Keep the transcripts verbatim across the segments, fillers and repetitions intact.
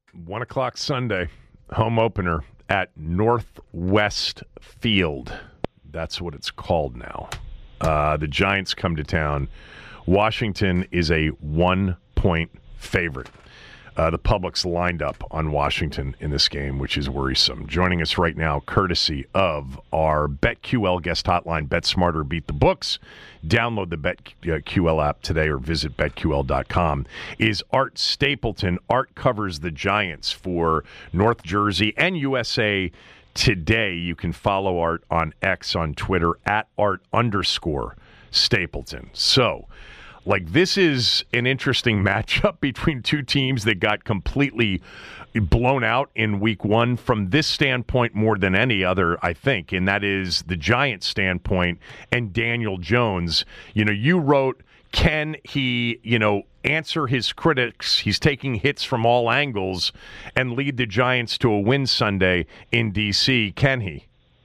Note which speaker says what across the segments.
Speaker 1: One o'clock Sunday, home opener at Northwest Field. That's what it's called now. Uh, the Giants come to town. Washington is a one-point favorite. Uh, the public's lined up on Washington in this game, which is worrisome. Joining us right now, courtesy of our BetQL guest hotline, Bet Smarter, Beat the Books. Download the BetQL app today or visit bet Q L dot com, is Art Stapleton. Art covers the Giants for North Jersey and U S A Today. You can follow Art on X, on Twitter, at Art underscore Stapleton. So, like, this is an interesting matchup between two teams that got completely blown out in week one from this standpoint more than any other, I think, and that is the Giants' standpoint and Daniel Jones. You know, you wrote, can he, you know, answer his critics? He's taking hits from all angles and lead the Giants to a win Sunday in D C. Can he?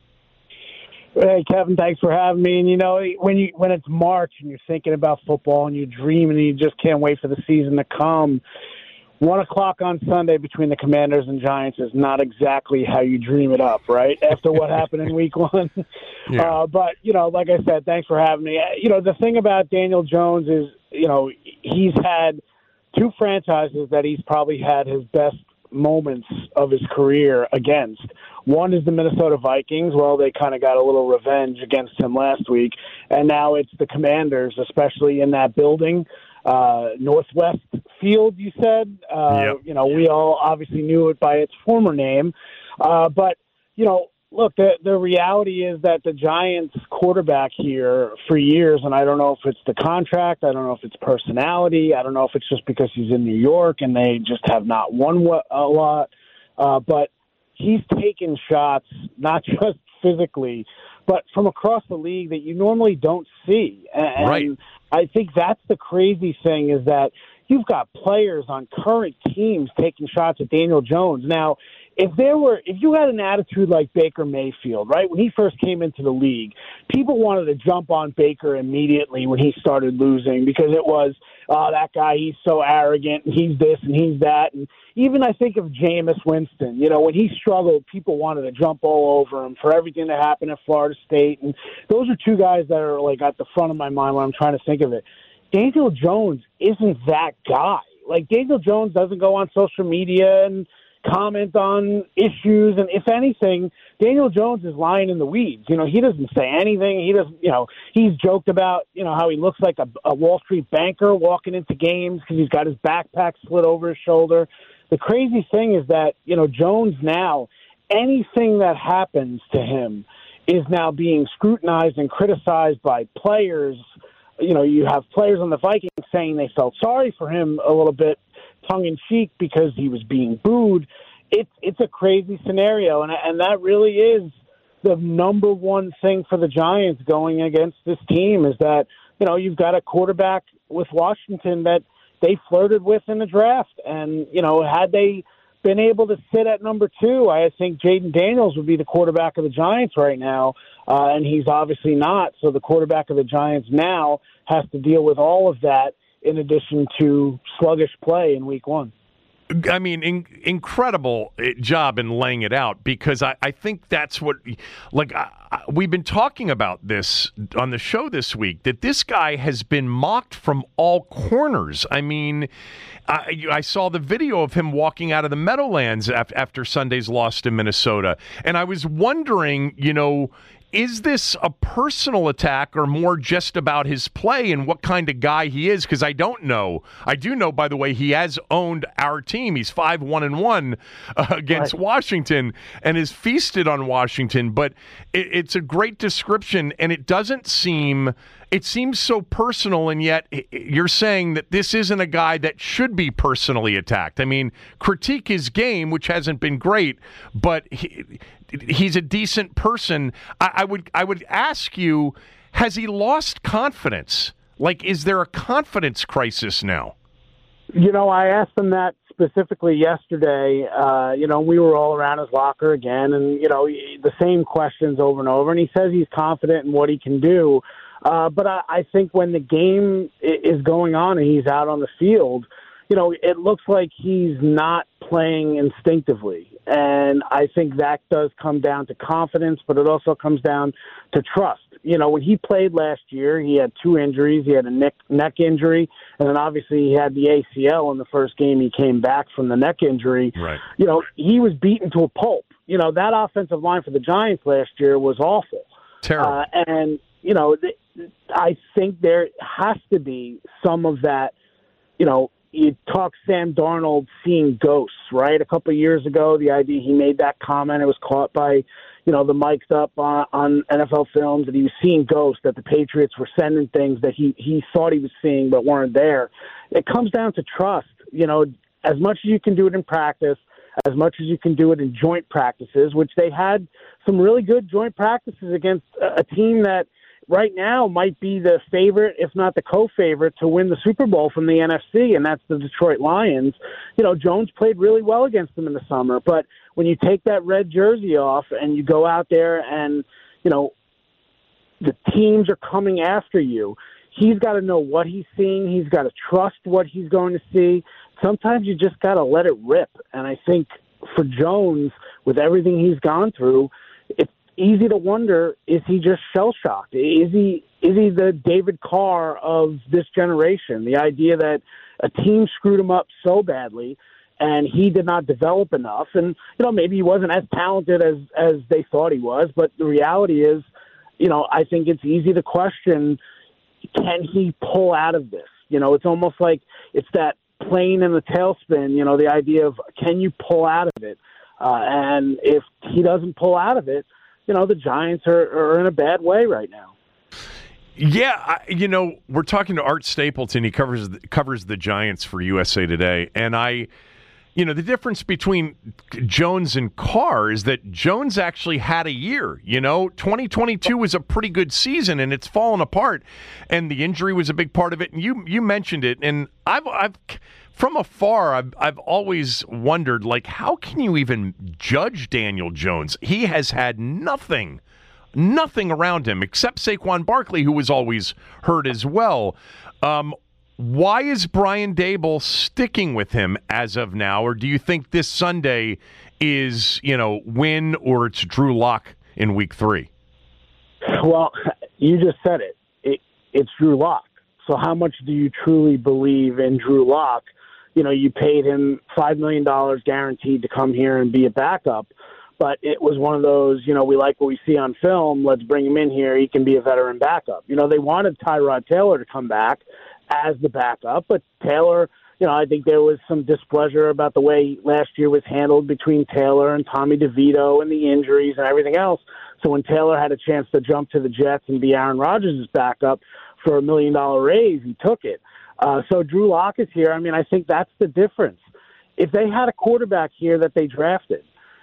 Speaker 2: Hey, Kevin, thanks for having me. And, you know, when you when it's March and you're thinking about football and you dream and you just can't wait for the season to come, one o'clock on Sunday between the Commanders and Giants is not exactly how you dream it up, right, after what happened in week one. Yeah. Uh, but, you know, like I said, thanks for having me. You know, the thing about Daniel Jones is, you know, he's had two franchises that he's probably had his best moments of his career against. One is the Minnesota Vikings. Well, they kind of got a little revenge against him last week. And now it's the Commanders, especially in that building. Uh, Northwest Field, you said. Uh, yep. You know, we all obviously knew it by its former name. Uh, but, you know, look, the, the reality is that the Giants quarterback here for years, and I don't know if it's the contract, I don't know if it's personality, I don't know if it's just because he's in New York and they just have not won a lot, uh, but he's taken shots, not just physically, but from across the league that you normally don't see. And
Speaker 1: right.
Speaker 2: I think that's the crazy thing, is that you've got players on current teams taking shots at Daniel Jones. Now, if there were, if you had an attitude like Baker Mayfield, right, when he first came into the league, people wanted to jump on Baker immediately when he started losing because it was, oh, that guy, he's so arrogant, and he's this and he's that. And even I think of Jameis Winston, you know, when he struggled, people wanted to jump all over him for everything that happened at Florida State. And those are two guys that are, like, at the front of my mind when I'm trying to think of it. Daniel Jones isn't that guy. Like, Daniel Jones doesn't go on social media and comment on issues, and if anything, Daniel Jones is lying in the weeds. You know, he doesn't say anything. He doesn't, you know, he's joked about, you know, how he looks like a, a Wall Street banker walking into games because he's got his backpack slid over his shoulder. The crazy thing is that, you know, Jones now, anything that happens to him is now being scrutinized and criticized by players. You know, you have players on the Vikings saying they felt sorry for him a little bit, tongue-in-cheek, because he was being booed. It's it's a crazy scenario, and and that really is the number one thing for the Giants going against this team, is that, you know, you've got a quarterback with Washington that they flirted with in the draft, and, you know, had they been able to sit at number two, I think Jaden Daniels would be the quarterback of the Giants right now, uh, and he's obviously not. So the quarterback of the Giants now has to deal with all of that, in addition to sluggish play in week one.
Speaker 1: I mean, in, incredible job in laying it out, because I, I think that's what, like, I, I, we've been talking about this on the show this week, that this guy has been mocked from all corners. I mean, I, I saw the video of him walking out of the Meadowlands af- after Sunday's loss to Minnesota, and I was wondering, you know, is this a personal attack or more just about his play and what kind of guy he is? Because I don't know. I do know, by the way, he has owned our team. He's five one and one uh, against right. Washington and has feasted on Washington. But it, it's a great description, and it doesn't seem – it seems so personal, and yet you're saying that this isn't a guy that should be personally attacked. I mean, critique his game, which hasn't been great, but he, he's a decent person. I, I would I would ask you, has he lost confidence? Like, is there a confidence crisis now?
Speaker 2: You know, I asked him that specifically yesterday. Uh, you know, we were all around his locker again, and, you know, the same questions over and over, and he says he's confident in what he can do. Uh, but I, I think when the game is going on and he's out on the field, you know, it looks like he's not playing instinctively. And I think that does come down to confidence, but it also comes down to trust. You know, when he played last year, he had two injuries. He had a neck, neck injury, and then obviously he had the A C L in the first game he came back from the neck injury.
Speaker 1: Right.
Speaker 2: You know, he was beaten to a pulp. You know, that offensive line for the Giants last year was awful.
Speaker 1: Terrible.
Speaker 2: Uh, and, you know, th- I think there has to be some of that, you know, you talk Sam Darnold seeing ghosts, right? A couple of years ago, the idea he made that comment, it was caught by, you know, the mics up on, on N F L Films, that he was seeing ghosts, that the Patriots were sending things that he, he thought he was seeing but weren't there. It comes down to trust. You know, as much as you can do it in practice, as much as you can do it in joint practices, which they had some really good joint practices against a, a team that right now might be the favorite, if not the co-favorite, to win the Super Bowl from the N F C, and that's the Detroit Lions. You know, Jones played really well against them in the summer, but when you take that red jersey off and you go out there and, you know, the teams are coming after you, he's got to know what he's seeing. He's got to trust what he's going to see. Sometimes you just got to let it rip, and I think for Jones, with everything he's gone through, it's easy to wonder, is he just shell-shocked? Is he is he the David Carr of this generation? The idea that a team screwed him up so badly and he did not develop enough. And, you know, maybe he wasn't as talented as, as they thought he was. But the reality is, you know, I think it's easy to question, can he pull out of this? You know, it's almost like it's that plane in the tailspin, you know, the idea of can you pull out of it? Uh, and if he doesn't pull out of it, you know, the Giants are, are in a bad way right now.
Speaker 1: Yeah, I, you know, we're talking to Art Stapleton. He covers covers the Giants for U S A Today. And I, you know, the difference between Jones and Carr is that Jones actually had a year. You know, twenty twenty-two was a pretty good season, and it's fallen apart. And the injury was a big part of it. And you you mentioned it. And I've I've from afar, I've I've always wondered, like, how can you even judge Daniel Jones? He has had nothing. Nothing around him except Saquon Barkley, who was always hurt as well. Um, why is Brian Daboll sticking with him as of now? Or do you think this Sunday is, you know, win or it's Drew Lock in week three?
Speaker 2: Well, you just said it. it it's Drew Lock. So how much do you truly believe in Drew Lock? You know, you paid him five million dollars guaranteed to come here and be a backup. But it was one of those, you know, we like what we see on film. Let's bring him in here. He can be a veteran backup. You know, they wanted Tyrod Taylor to come back as the backup, but Taylor, you know, I think there was some displeasure about the way last year was handled between Taylor and Tommy DeVito and the injuries and everything else. So when Taylor had a chance to jump to the Jets and be Aaron Rodgers' backup for a million dollar raise, he took it. Uh, so Drew Lock is here. I mean, I think that's the difference. If they had a quarterback here that they drafted,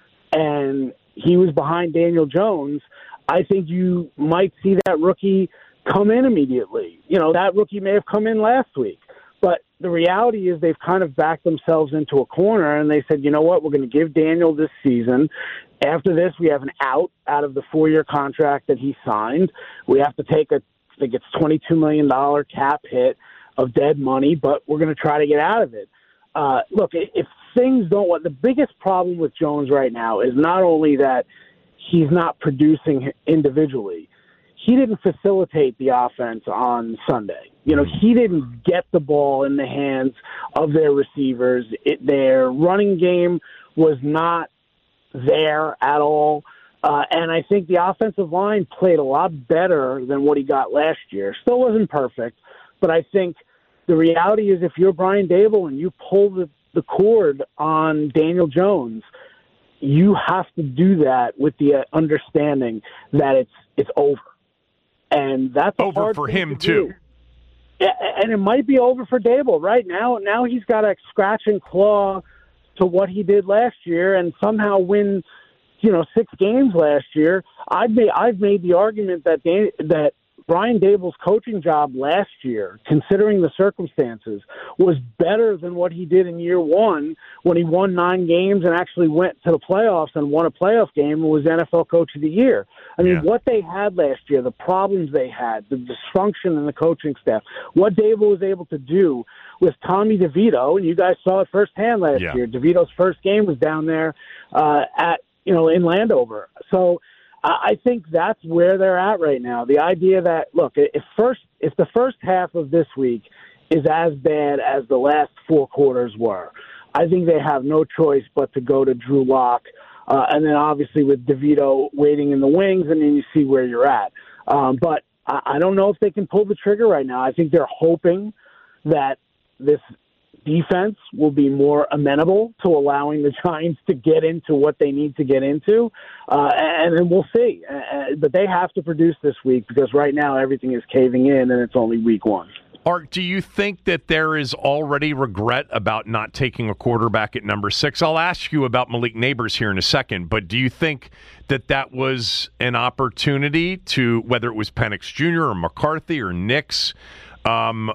Speaker 2: and he was behind Daniel Jones, I think you might see that rookie come in immediately. You know, that rookie may have come in last week. But the reality is they've kind of backed themselves into a corner, and they said, you know what, we're going to give Daniel this season. After this, we have an out out of the four-year contract that he signed. We have to take a, I think it's twenty-two million dollars cap hit of dead money, but we're going to try to get out of it. Uh, look, if things don't – the biggest problem with Jones right now is not only that he's not producing individually. He didn't facilitate the offense on Sunday. You know, he didn't get the ball in the hands of their receivers. It, their running game was not there at all. Uh, and I think the offensive line played a lot better than what he got last year. Still wasn't perfect, but I think – the reality is if you're Brian Daboll and you pull the, the cord on Daniel Jones, you have to do that with the uh, understanding that it's it's over. And that's a
Speaker 1: over
Speaker 2: hard
Speaker 1: for
Speaker 2: thing
Speaker 1: him,
Speaker 2: to
Speaker 1: too.
Speaker 2: do. Yeah, and it might be over for Daboll. Right now, now he's got to scratch and claw to what he did last year and somehow win, you know, six games last year. I've made, I've made the argument that Dan, that Brian Dable's coaching job last year, considering the circumstances, was better than what he did in year one when he won nine games and actually went to the playoffs and won a playoff game and was N F L Coach of the Year. I mean, yeah. what they had last year, the problems they had, the dysfunction in the coaching staff, what Dable was able to do with Tommy DeVito, and you guys saw it firsthand last
Speaker 1: yeah.
Speaker 2: year. DeVito's first game was down there uh, at, you know, in Landover. So I think that's where they're at right now. The idea that, look, if first if the first half of this week is as bad as the last four quarters were, I think they have no choice but to go to Drew Lock, uh, and then obviously with DeVito waiting in the wings, and then you see where you're at. Um, but I, I don't know if they can pull the trigger right now. I think they're hoping that this defense will be more amenable to allowing the Giants to get into what they need to get into, uh, and then we'll see. Uh, but they have to produce this week because right now everything is caving in, and it's only week one.
Speaker 1: Art, do you think that there is already regret about not taking a quarterback at number six? I'll ask you about Malik Neighbors here in a second, but do you think that that was an opportunity to, whether it was Penix Junior or McCarthy or Nix, um,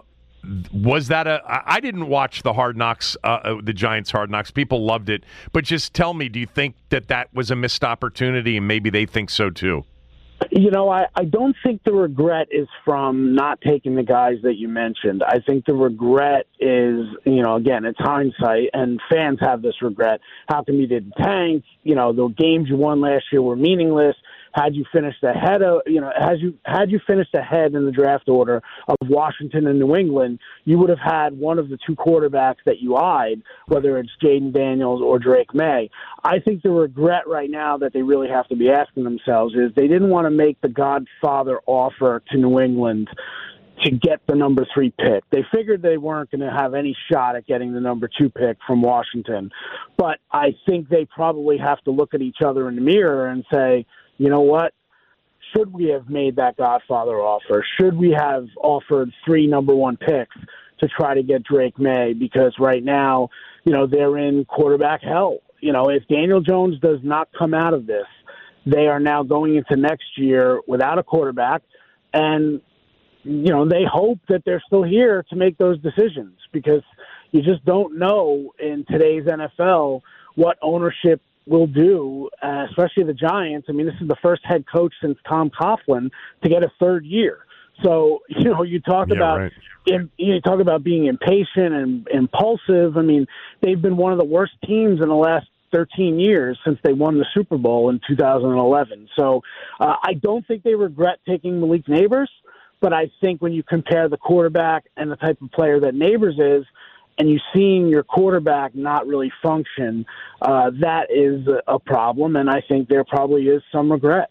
Speaker 1: was that a? I didn't watch the Hard Knocks, uh, the Giants Hard Knocks. People loved it, but just tell me, do you think that that was a missed opportunity, and maybe they think so too?
Speaker 2: You know, I, I don't think the regret is from not taking the guys that you mentioned. I think the regret is, you know, again, it's hindsight, and fans have this regret. How come you didn't tank? You know, the games you won last year were meaningless. Had you finished ahead of, you know, had you had you finished ahead in the draft order of Washington and New England, you would have had one of the two quarterbacks that you eyed, whether it's Jaden Daniels or Drake May. I think the regret right now that they really have to be asking themselves is they didn't want to make the Godfather offer to New England to get the number three pick. They figured they weren't going to have any shot at getting the number two pick from Washington. But I think they probably have to look at each other in the mirror and say, you know what? Should we have made that Godfather offer? Should we have offered three number one picks to try to get Drake May? Because right now, you know, they're in quarterback hell. You know, if Daniel Jones does not come out of this, they are now going into next year without a quarterback. And, you know, they hope that they're still here to make those decisions because you just don't know in today's N F L what ownership will do, uh, especially the Giants. I mean, this is the first head coach since Tom Coughlin to get a third year. So, you know, you talk
Speaker 1: yeah,
Speaker 2: about
Speaker 1: right.
Speaker 2: in, you talk about being impatient and impulsive. I mean, they've been one of the worst teams in the last thirteen years since they won the Super Bowl in two thousand eleven. So uh, I don't think they regret taking Malik Neighbors, but I think when you compare the quarterback and the type of player that Neighbors is, and you seeing your quarterback not really function, uh, that is a problem, and I think there probably is some regret.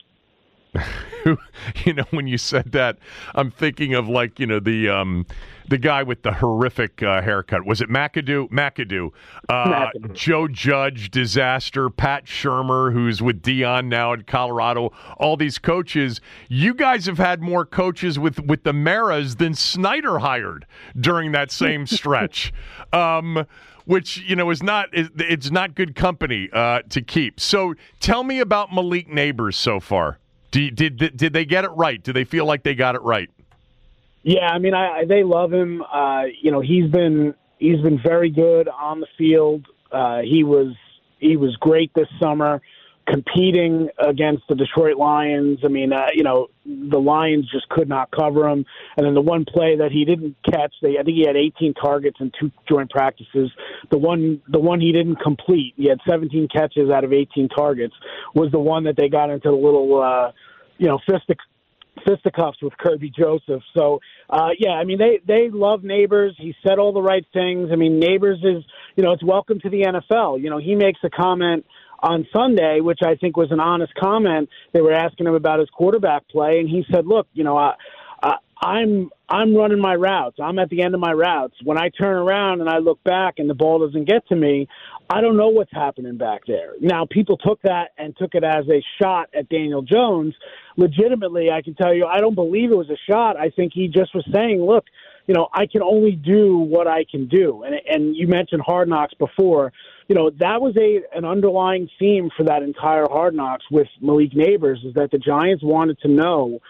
Speaker 1: You know, when you said that, I'm thinking of like, you know, the um, the guy with the horrific uh, haircut. Was it McAdoo? McAdoo. Uh,
Speaker 2: McAdoo.
Speaker 1: Joe Judge, disaster. Pat Shurmur, who's with Dion now in Colorado. All these coaches. You guys have had more coaches with, with the Maras than Snyder hired during that same stretch. Um, which, you know, is not it's not good company uh, to keep. So tell me about Malik Neighbors so far. Did, did did they get it right? Do they feel like they got it right?
Speaker 2: Yeah, I mean, I, I they love him. Uh, you know, he's been he's been very good on the field. Uh, he was he was great this summer, competing against the Detroit Lions. I mean, uh, you know, the Lions just could not cover him. And then the one play that he didn't catch, they I think he had eighteen targets in two joint practices. The one the one he didn't complete, he had seventeen catches out of eighteen targets, was the one that they got into the little, uh, you know, fistic, fisticuffs with Kirby Joseph. So, uh, yeah, I mean, they, they love Neighbors. He said all the right things. I mean, Neighbors is, you know, it's welcome to the N F L. You know, he makes a comment on Sunday, which I think was an honest comment. They were asking him about his quarterback play, and he said, look, you know, I, I, I'm I'm running my routes. I'm at the end of my routes. When I turn around and I look back and the ball doesn't get to me, I don't know what's happening back there. Now, people took that and took it as a shot at Daniel Jones. Legitimately, I can tell you, I don't believe it was a shot. I think he just was saying, look, you know, I can only do what I can do. And and you mentioned Hard Knocks before. You know, that was a an underlying theme for that entire Hard Knocks with Malik Neighbors, is that the Giants wanted to know,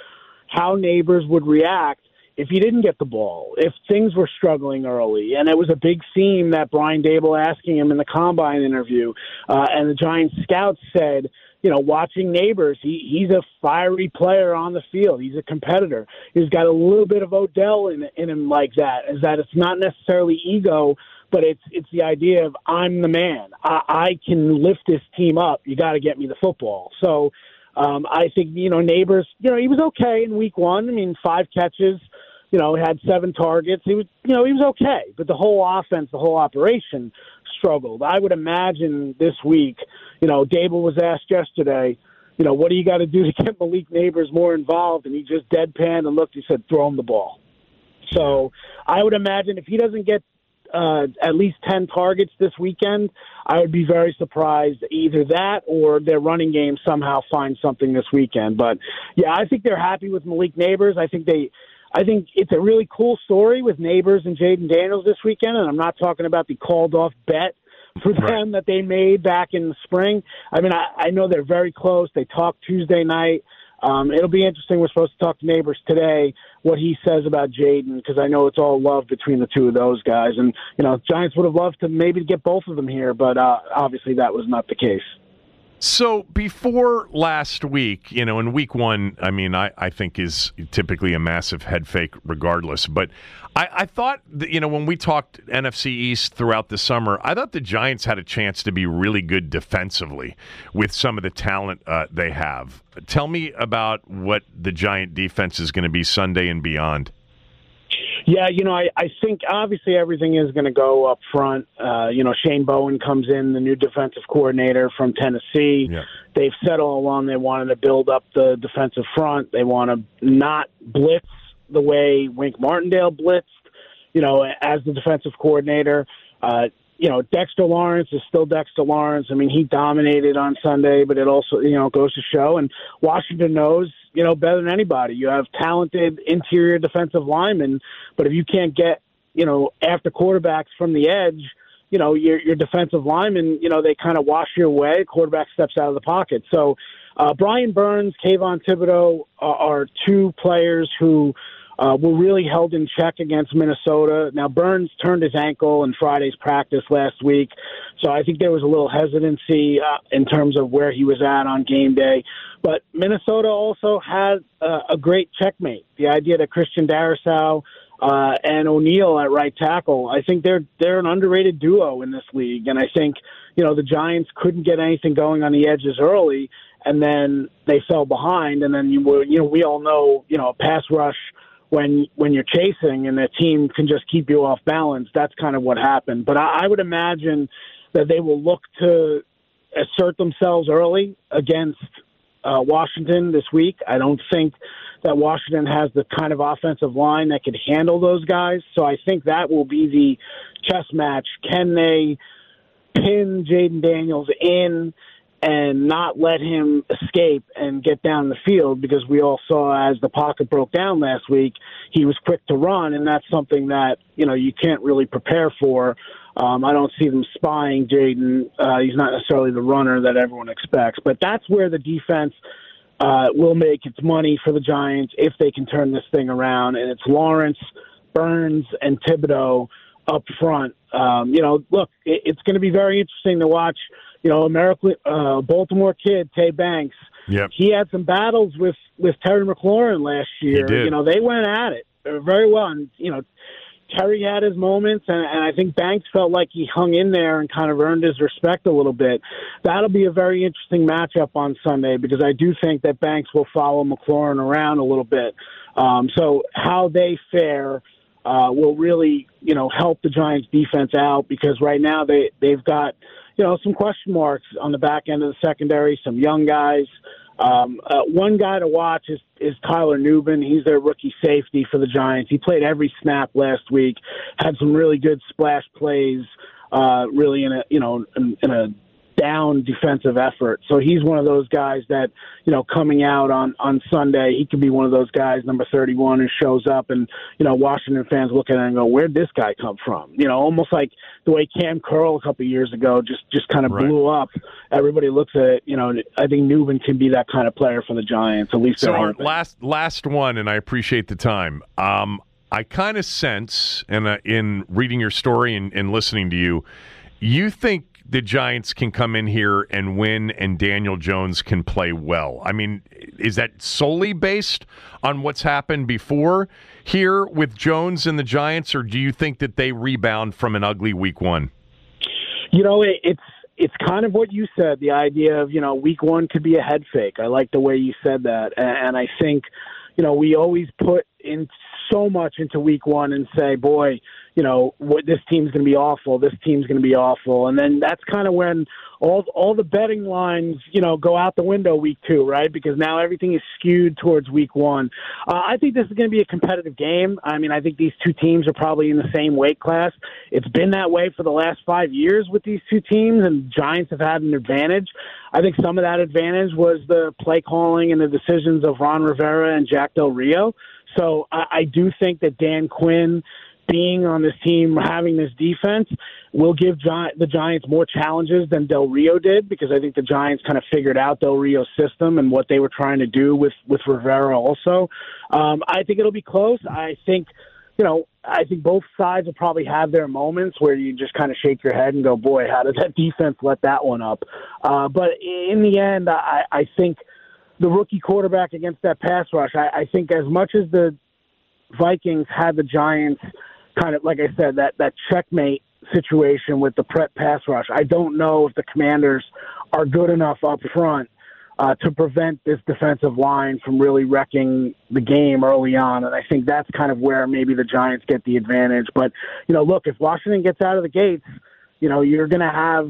Speaker 2: how Neighbors would react if he didn't get the ball, if things were struggling early. And it was a big theme that Brian Daboll asking him in the Combine interview. Uh, and the Giants scouts said, you know, watching Neighbors, he, he's a fiery player on the field. He's a competitor. He's got a little bit of Odell in, in him like that, is that it's not necessarily ego, but it's it's the idea of I'm the man. I, I can lift this team up. You got to get me the football. So um, I think, you know, Neighbors, you know, he was okay in week one. I mean, five catches, you know, had seven targets. He was, you know, he was okay. But the whole offense, the whole operation struggled. I would imagine this week, you know, Daboll was asked yesterday, you know, what do you got to do to get Malik Neighbors more involved? And he just deadpanned and looked, he said, throw him the ball. So I would imagine if he doesn't get uh, at least ten targets this weekend, I would be very surprised either that or their running game somehow finds something this weekend. But, yeah, I think they're happy with Malik Neighbors. I think they – I think it's a really cool story with Neighbors and Jaden Daniels this weekend, and I'm not talking about the called-off bet for them right. that they made back in the spring. I mean, I, I know they're very close. They talked Tuesday night. Um, it'll be interesting. We're supposed to talk to Neighbors today, what he says about Jaden, because I know it's all love between the two of those guys. And, you know, Giants would have loved to maybe get both of them here, but uh, obviously that was not the case.
Speaker 1: So before last week, you know, in week one, I mean, I, I think is typically a massive head fake regardless. But I, I thought, that, you know, when we talked N F C East throughout the summer, I thought the Giants had a chance to be really good defensively with some of the talent uh, they have. Tell me about what the Giant defense is going to be Sunday and beyond.
Speaker 2: Yeah, you know, I, I think obviously everything is going to go up front. Uh, you know, Shane Bowen comes in, the new defensive coordinator from Tennessee. Yeah. They've said all along they wanted to build up the defensive front. They want to not blitz the way Wink Martindale blitzed, you know, as the defensive coordinator. Uh, you know, Dexter Lawrence is still Dexter Lawrence. I mean, he dominated on Sunday, but it also, you know, goes to show. And Washington knows, you know, better than anybody. You have talented interior defensive linemen, but if you can't get, you know, after quarterbacks from the edge, you know, your, your defensive linemen, you know, they kind of wash your way. Quarterback steps out of the pocket. So uh, Brian Burns, Kayvon Thibodeau are, are two players who uh, were really held in check against Minnesota. Now, Burns turned his ankle in Friday's practice last week, so I think there was a little hesitancy uh, in terms of where he was at on game day. But Minnesota also had uh, a great checkmate. The idea that Christian Darrisaw uh, and O'Neal at right tackle, I think they're they're an underrated duo in this league. And I think, you know, the Giants couldn't get anything going on the edges early, and then they fell behind. And then, you were, you know, we all know, you know, a pass rush when when you're chasing and the team can just keep you off balance, that's kind of what happened. But I, I would imagine that they will look to assert themselves early against Uh, Washington this week. I don't think that Washington has the kind of offensive line that could handle those guys. So I think that will be the chess match. Can they pin Jaden Daniels in and not let him escape and get down the field? Because we all saw as the pocket broke down last week, he was quick to run, and that's something that, you know, you can't really prepare for. Um, I don't see them spying Jaden. Uh, he's not necessarily the runner that everyone expects. But that's where the defense uh, will make its money for the Giants if they can turn this thing around. And it's Lawrence, Burns, and Thibodeau up front. Um, you know, look, it, it's going to be very interesting to watch, you know, American, uh, Baltimore kid, Tay Banks.
Speaker 1: Yep.
Speaker 2: He had some battles with, with Terry McLaurin last year.
Speaker 1: He did.
Speaker 2: You know, they went at it very well. And, you know, Terry had his moments, and, and I think Banks felt like he hung in there and kind of earned his respect a little bit. That'll be a very interesting matchup on Sunday because I do think that Banks will follow McLaurin around a little bit. Um, so how they fare uh, will really, you know, help the Giants defense out because right now they, they've got, you know, some question marks on the back end of the secondary, some young guys. Um, uh, one guy to watch is, is Tyler Nubin. He's their rookie safety for the Giants. He played every snap last week, had some really good splash plays, uh, really in a, you know, in, in a down defensive effort. So he's one of those guys that, you know, coming out on, on Sunday, he could be one of those guys, number thirty-one, who shows up and, you know, Washington fans look at it and go, where'd this guy come from? You know, almost like the way Cam Curl a couple of years ago just, just kind of
Speaker 1: right.
Speaker 2: blew up. Everybody looks at it, you know, I think Newman can be that kind of player for the Giants, at least.
Speaker 1: So our last, last one, and I appreciate the time. Um, I kind of sense, and uh, in reading your story and, and listening to you, you think the Giants can come in here and win and Daniel Jones can play well. I mean, is that solely based on what's happened before here with Jones and the Giants, or do you think that they rebound from an ugly week one?
Speaker 2: You know, it, it's it's kind of what you said, the idea of, you know, week one could be a head fake. I like the way you said that. And, and I think, you know, we always put in so much into week one and say, boy, you know, what, this team's going to be awful, this team's going to be awful. And then that's kind of when all all the betting lines, you know, go out the window week two, right? Because now everything is skewed towards week one. Uh, I think this is going to be a competitive game. I mean, I think these two teams are probably in the same weight class. It's been that way for the last five years with these two teams, and Giants have had an advantage. I think some of that advantage was the play calling and the decisions of Ron Rivera and Jack Del Rio. So I, I do think that Dan Quinn being on this team, having this defense, will give Gi- the Giants more challenges than Del Rio did, because I think the Giants kind of figured out Del Rio's system and what they were trying to do with, with Rivera also. Um, I think it'll be close. I think, you know, I think both sides will probably have their moments where you just kind of shake your head and go, boy, how did that defense let that one up? Uh, but in the end, I, I think the rookie quarterback against that pass rush, I, I think as much as the Vikings had the Giants kind of, like I said, that, that checkmate situation with the prep pass rush, I don't know if the Commanders are good enough up front uh, to prevent this defensive line from really wrecking the game early on. And I think that's kind of where maybe the Giants get the advantage. But, you know, look, if Washington gets out of the gates, you know, you're going to have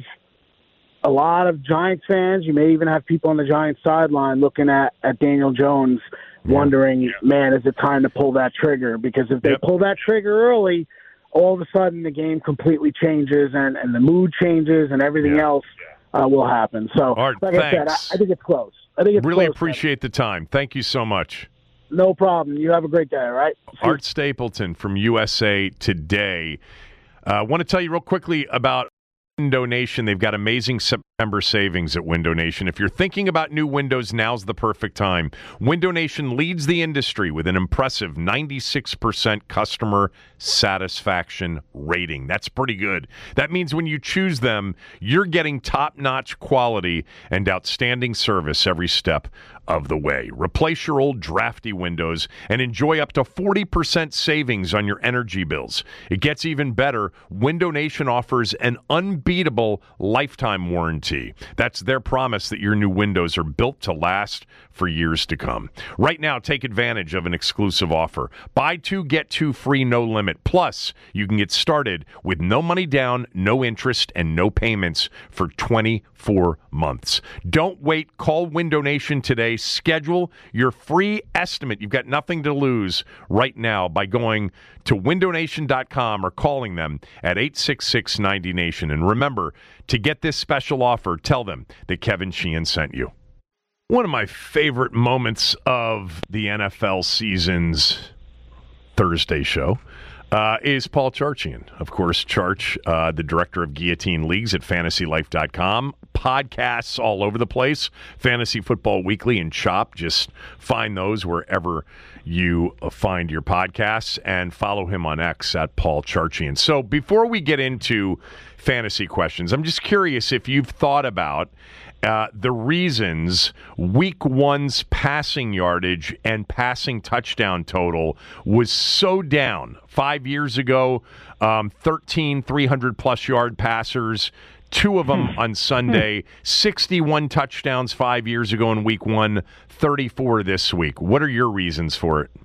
Speaker 2: a lot of Giants fans. You may even have people on the Giants sideline looking at, at Daniel Jones, wondering, man, is it time to pull that trigger? Because if they yep. pull that trigger early, all of a sudden the game completely changes and, and the mood changes and everything yeah. else uh, will happen. So,
Speaker 1: Art,
Speaker 2: like
Speaker 1: thanks.
Speaker 2: I said, I, I think it's close. I think it's
Speaker 1: really
Speaker 2: close,
Speaker 1: appreciate the time. Thank you so much.
Speaker 2: No problem. You have a great day, all right?
Speaker 1: Art Stapleton from U S A Today. I uh, want to tell you real quickly about Window Nation. They've got amazing September savings at Window Nation. If you're thinking about new windows, now's the perfect time. Window Nation leads the industry with an impressive ninety-six percent customer satisfaction rating. That's pretty good. That means when you choose them, you're getting top-notch quality and outstanding service every step of the way. Replace your old drafty windows and enjoy up to forty percent savings on your energy bills. It gets even better. Window Nation offers an unbeatable lifetime warranty. That's their promise that your new windows are built to last for years to come. Right now, take advantage of an exclusive offer. Buy two, get two free, no limit. Plus, you can get started with no money down, no interest, and no payments for twenty-four months. Don't wait. Call Window Nation today. Schedule your free estimate. You've got nothing to lose right now by going to window nation dot com or calling them at eight six six ninety nation. And remember, to get this special offer, tell them that Kevin Sheehan sent you. One of my favorite moments of the N F L season's Thursday show uh, is Paul Charchian. Of course, Charch, uh, the director of Guillotine Leagues at fantasy life dot com. Podcasts all over the place. Fantasy Football Weekly and Chop. Just find those wherever you find your podcasts, and follow him on X at Paul Charchian. So before we get into fantasy questions, I'm just curious if you've thought about Uh, the reasons week one's passing yardage and passing touchdown total was so down. Five years ago, um, thirteen three hundred plus yard passers, two of them on Sunday, sixty-one touchdowns five years ago in week one, thirty-four this week. What are your reasons for it?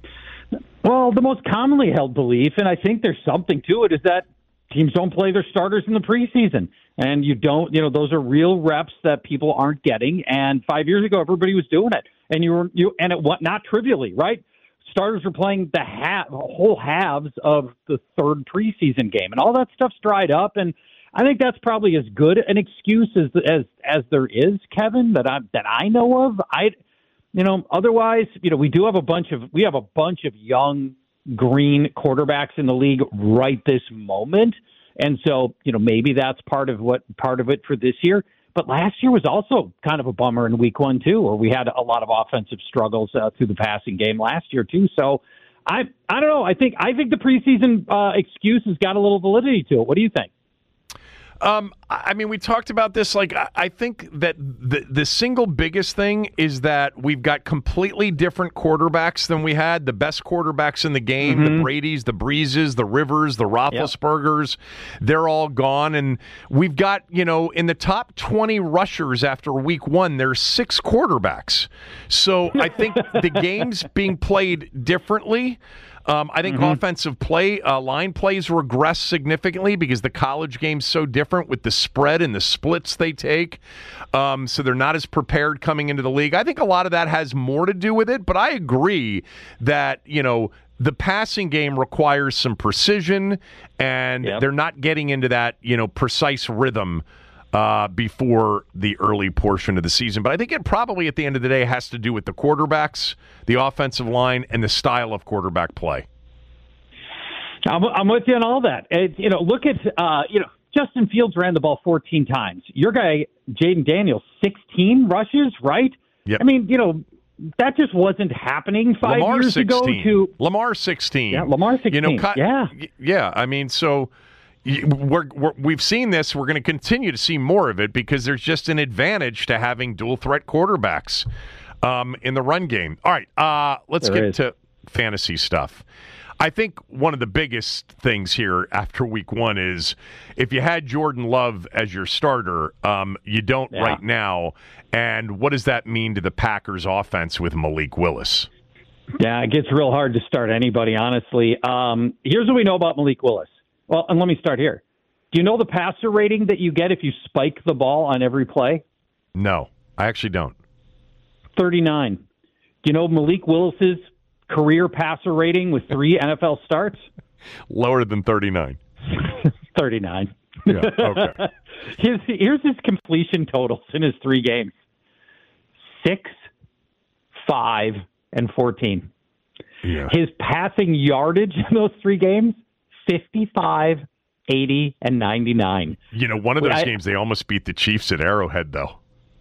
Speaker 3: Well, the most commonly held belief, and I think there's something to it, is that teams don't play their starters in the preseason. And you don't, you know, those are real reps that people aren't getting. And five years ago, everybody was doing it. And you were, you, and it what not trivially, right? Starters were playing the half, whole halves of the third preseason game, and all that stuff's dried up. And I think that's probably as good an excuse as as as there is, Kevin, that I that I know of. I, you know, otherwise, you know, we do have a bunch of we have a bunch of young green quarterbacks in the league right this moment, and so you know maybe that's part of what part of it for this year. But last year was also kind of a bummer in week one, too, where we had a lot of offensive struggles uh, through the passing game last year, too. So I I don't know. I think I think the preseason uh, excuse has got a little validity to it. What do you think?
Speaker 1: Um, I mean, we talked about this. Like, I think that the the single biggest thing is that we've got completely different quarterbacks than we had. The best quarterbacks in the game, mm-hmm. the Bradys, the Breezes, the Rivers, the Roethlisbergers, yep. they're all gone. And we've got, you know, in the top twenty rushers after week one, there's six quarterbacks. So I think the game's being played differently. Um, I think mm-hmm. offensive play, uh, line plays regress significantly because the college game's so different with the spread and the splits they take. Um, so they're not as prepared coming into the league. I think a lot of that has more to do with it, but I agree that, you know, the passing game requires some precision, and yep. they're not getting into that, you know, precise rhythm Uh, before the early portion of the season. But I think it probably at the end of the day has to do with the quarterbacks, the offensive line, and the style of quarterback play.
Speaker 3: I'm, I'm with you on all that. It, you know, look at, uh, you know, Justin Fields ran the ball fourteen times. Your guy, Jaden Daniels, sixteen rushes, right?
Speaker 1: Yep.
Speaker 3: I mean, you know, that just wasn't happening five
Speaker 1: Lamar
Speaker 3: years
Speaker 1: sixteen.
Speaker 3: ago. To
Speaker 1: Lamar sixteen.
Speaker 3: Yeah, Lamar sixteen.
Speaker 1: You know,
Speaker 3: yeah.
Speaker 1: Yeah, I mean, so... We're, we're, we've seen this. We're going to continue to see more of it because there's just an advantage to having dual threat quarterbacks um, in the run game. All right, uh, let's
Speaker 3: there
Speaker 1: get
Speaker 3: is.
Speaker 1: to fantasy stuff. I think one of the biggest things here after week one is if you had Jordan Love as your starter, um, you don't
Speaker 3: yeah.
Speaker 1: right now. And what does that mean to the Packers offense with Malik Willis?
Speaker 3: Yeah, it gets real hard to start anybody, honestly. Um, here's what we know about Malik Willis. Well, and let me start here. Do you know the passer rating that you get if you spike the ball on every play?
Speaker 1: No, I actually don't.
Speaker 3: thirty-nine. Do you know Malik Willis's career passer rating with three N F L starts?
Speaker 1: Lower than thirty-nine.
Speaker 3: thirty-nine.
Speaker 1: Yeah, okay.
Speaker 3: his, here's his completion totals in his three games. Six, five, and fourteen.
Speaker 1: Yeah.
Speaker 3: His passing yardage in those three games, fifty-five, eighty, and ninety-nine.
Speaker 1: You know, one of those
Speaker 3: I,
Speaker 1: games they almost beat the Chiefs at Arrowhead, though.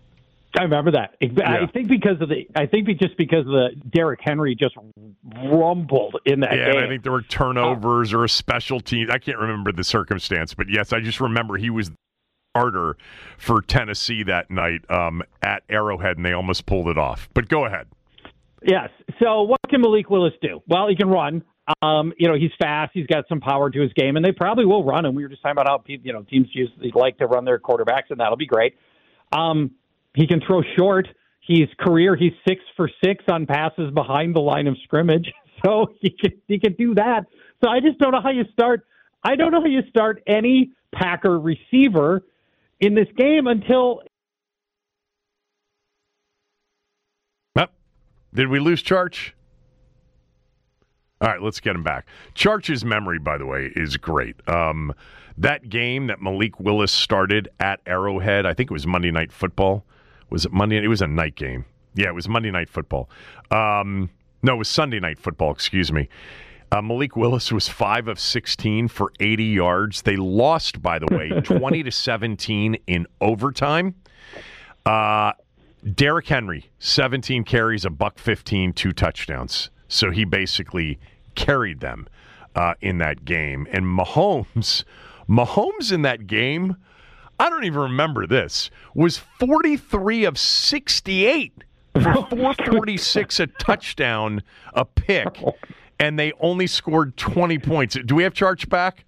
Speaker 3: I remember that. I
Speaker 1: yeah.
Speaker 3: think because of the. I think just because of the Derrick Henry just rumbled in that
Speaker 1: yeah,
Speaker 3: game.
Speaker 1: And I think there were turnovers or a special team. I can't remember the circumstance, but yes, I just remember he was the starter for Tennessee that night um, at Arrowhead, and they almost pulled it off. But go ahead. Yes.
Speaker 3: So what can Malik Willis do? Well, he can run. Um, you know, he's fast. He's got some power to his game, and they probably will run him. We were just talking about how you know teams usually like to run their quarterbacks, and that'll be great. Um, he can throw short. He's career. He's six for six on passes behind the line of scrimmage, so he can he can do that. So I just don't know how you start. I don't know how you start any Packer receiver in this game until.
Speaker 1: Yep. Did we lose Charch? All right, let's get him back. Charch's memory, by the way, is great. Um, that game that Malik Willis started at Arrowhead, I think it was Monday Night Football. Was it Monday? It was a night game. Yeah, it was Monday Night Football. Um, no, it was Sunday Night Football, excuse me. Uh, Malik Willis was five of sixteen for eighty yards. They lost, by the way, twenty to seventeen in overtime. Uh, Derrick Henry, seventeen carries, a buck fifteen, two touchdowns. So he basically carried them uh, in that game. And Mahomes, Mahomes in that game, I don't even remember this, was forty-three of sixty-eight for four forty-six, a touchdown, a pick, and they only scored twenty points. Do we have Charch back?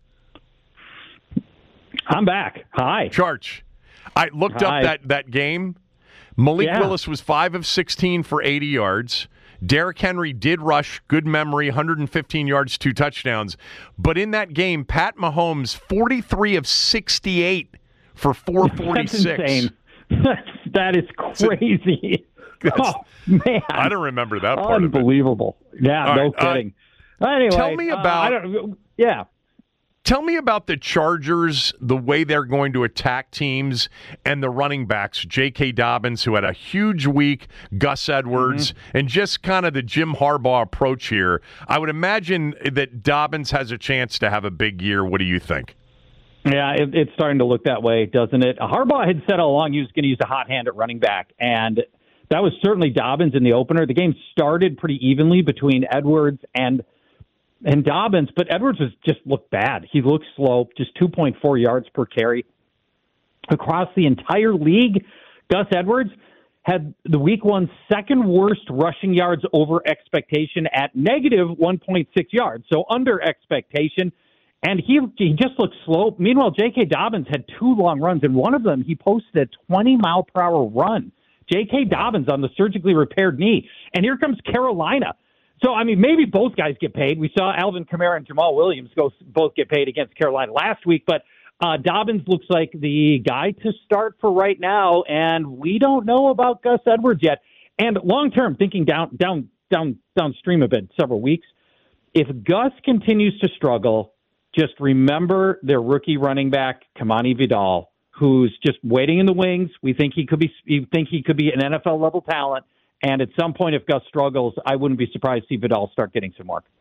Speaker 3: I'm back. Hi.
Speaker 1: Charch. I looked Hi. up that, that game. Malik yeah. Willis was five of sixteen for eighty yards. Derrick Henry did rush, good memory, one hundred fifteen yards, two touchdowns. But in that game, Pat Mahomes, forty-three of sixty-eight for four forty-six.
Speaker 3: That's insane. That is crazy. Oh, man.
Speaker 1: I don't remember that part of it.
Speaker 3: Unbelievable. Yeah,
Speaker 1: All
Speaker 3: no
Speaker 1: right,
Speaker 3: kidding.
Speaker 1: Uh,
Speaker 3: anyway,
Speaker 1: tell me about...
Speaker 3: Uh, I don't, yeah.
Speaker 1: Tell me about the Chargers, the way they're going to attack teams, and the running backs, J K. Dobbins, who had a huge week, Gus Edwards, mm-hmm. and just kind of the Jim Harbaugh approach here. I would imagine that Dobbins has a chance to have a big year. What do you think?
Speaker 3: Yeah, it, it's starting to look that way, doesn't it? Harbaugh had said all along he was going to use a hot hand at running back, and that was certainly Dobbins in the opener. The game started pretty evenly between Edwards and and Dobbins, but Edwards was just looked bad. He looked slow, just two point four yards per carry. Across the entire league, Gus Edwards had the week one second worst rushing yards over expectation at negative one point six yards, so under expectation. And he he just looked slow. Meanwhile, J K. Dobbins had two long runs, and one of them he posted a twenty mile per hour run. J K. Dobbins on the surgically repaired knee. And here comes Carolina. So, I mean, maybe both guys get paid. We saw Alvin Kamara and Jamal Williams go both get paid against Carolina last week, but uh, Dobbins looks like the guy to start for right now, and we don't know about Gus Edwards yet. And long-term, thinking down, down, down, downstream a bit, several weeks, if Gus continues to struggle, just remember their rookie running back, Kamani Vidal, who's just waiting in the wings. We think he could be, we think he could be an N F L level talent. And at some point, if Gus struggles, I wouldn't be surprised to see Vidal start getting some work.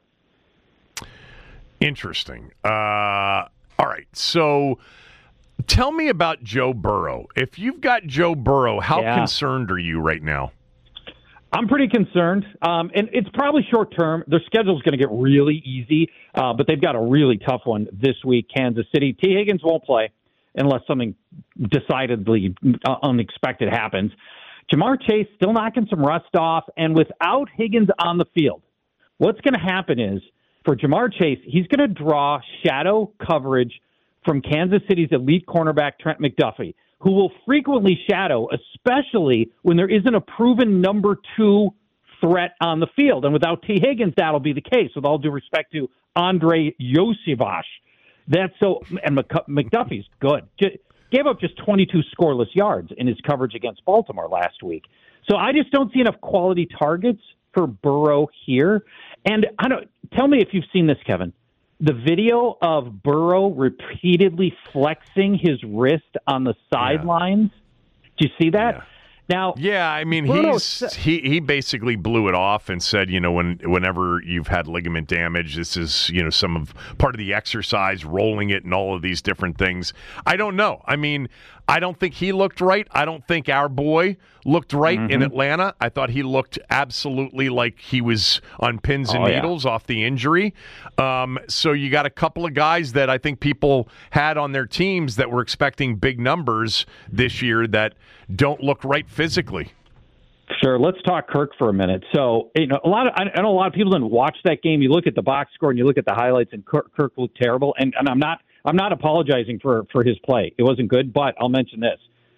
Speaker 1: Interesting. Uh, all right. So tell me about Joe Burrow. If you've got Joe Burrow, how yeah. concerned are you right now?
Speaker 3: I'm pretty concerned. Um, and it's probably short term. Their schedule's going to get really easy, uh, but they've got a really tough one this week, Kansas City. T. Higgins won't play unless something decidedly unexpected happens. Jamar Chase still knocking some rust off, and without Higgins on the field, what's going to happen is, for Jamar Chase, he's going to draw shadow coverage from Kansas City's elite cornerback, Trent McDuffie, who will frequently shadow, especially when there isn't a proven number two threat on the field. And without T. Higgins, that'll be the case, with all due respect to Andre Iosivas. That's so, and McDuffie's good. Gave up just twenty-two scoreless yards in his coverage against Baltimore last week. So I just don't see enough quality targets for Burrow here. And I don't tell me if you've seen this, Kevin. The video of Burrow repeatedly flexing his wrist on the sidelines. Yeah. Do you see that?
Speaker 1: Yeah.
Speaker 3: Now,
Speaker 1: yeah, I mean,
Speaker 3: Burrow,
Speaker 1: he's he he basically blew it off and said, you know, when whenever you've had ligament damage, this is, you know, some of part of the exercise, rolling it and all of these different things. I don't know. I mean, I don't think he looked right. I don't think our boy looked right mm-hmm. in Atlanta. I thought he looked absolutely like he was on pins and oh, needles yeah. off the injury. Um, so you got a couple of guys that I think people had on their teams that were expecting big numbers this year that don't look right physically.
Speaker 3: Sure. Let's talk Kirk for a minute. So, you know, a lot of I know a lot of people didn't watch that game. You look at the box score and you look at the highlights, and Kirk, Kirk looked terrible. And, and I'm not I'm not apologizing for, for his play. It wasn't good, but I'll mention this.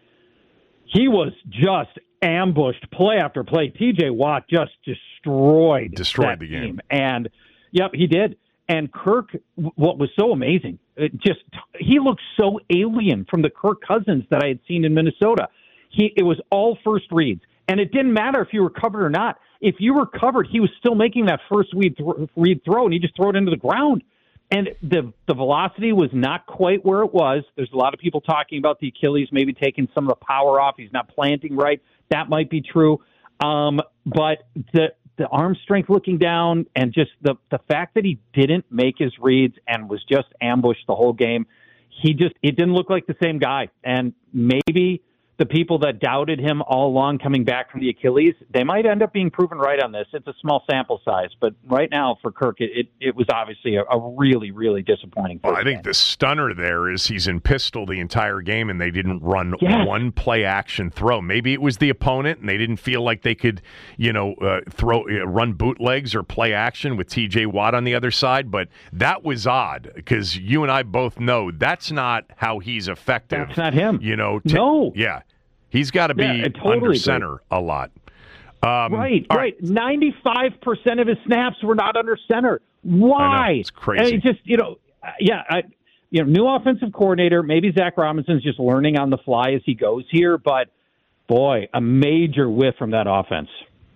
Speaker 3: He was just ambushed play after play. T J Watt just destroyed
Speaker 1: destroyed the
Speaker 3: game.
Speaker 1: game.
Speaker 3: And, yep, he did. And Kirk, what was so amazing, it just he looked so alien from the Kirk Cousins that I had seen in Minnesota. He It was all first reads. And it didn't matter if you were covered or not. If you were covered, he was still making that first read, th- read throw, and he just threw it into the ground. And the the velocity was not quite where it was. There's a lot of people talking about the Achilles maybe taking some of the power off. He's not planting right. That might be true. Um, but the the arm strength looking down, and just the, the fact that he didn't make his reads and was just ambushed the whole game, he just it didn't look like the same guy. And maybe the people that doubted him all along coming back from the Achilles, they might end up being proven right on this. It's a small sample size, but right now for Kirk, it, it, it was obviously a, a really, really disappointing
Speaker 1: well, I think
Speaker 3: game.
Speaker 1: The stunner there is he's in pistol the entire game, and they didn't run
Speaker 3: yes.
Speaker 1: one play-action throw. Maybe it was the opponent, and they didn't feel like they could, you know, uh, throw uh, run bootlegs or play action with T J Watt on the other side, but that was odd because you and I both know that's not how he's effective.
Speaker 3: That's not him.
Speaker 1: You know,
Speaker 3: t- no.
Speaker 1: Yeah. He's got to be
Speaker 3: yeah, totally
Speaker 1: under center
Speaker 3: agree.
Speaker 1: a lot. Um,
Speaker 3: right, right. ninety-five percent of his snaps were not under center. Why?
Speaker 1: I know, it's crazy.
Speaker 3: And just, you know, yeah, I, you know, new offensive coordinator. Maybe Zach Robinson's just learning on the fly as he goes here, but boy, a major whiff from that offense.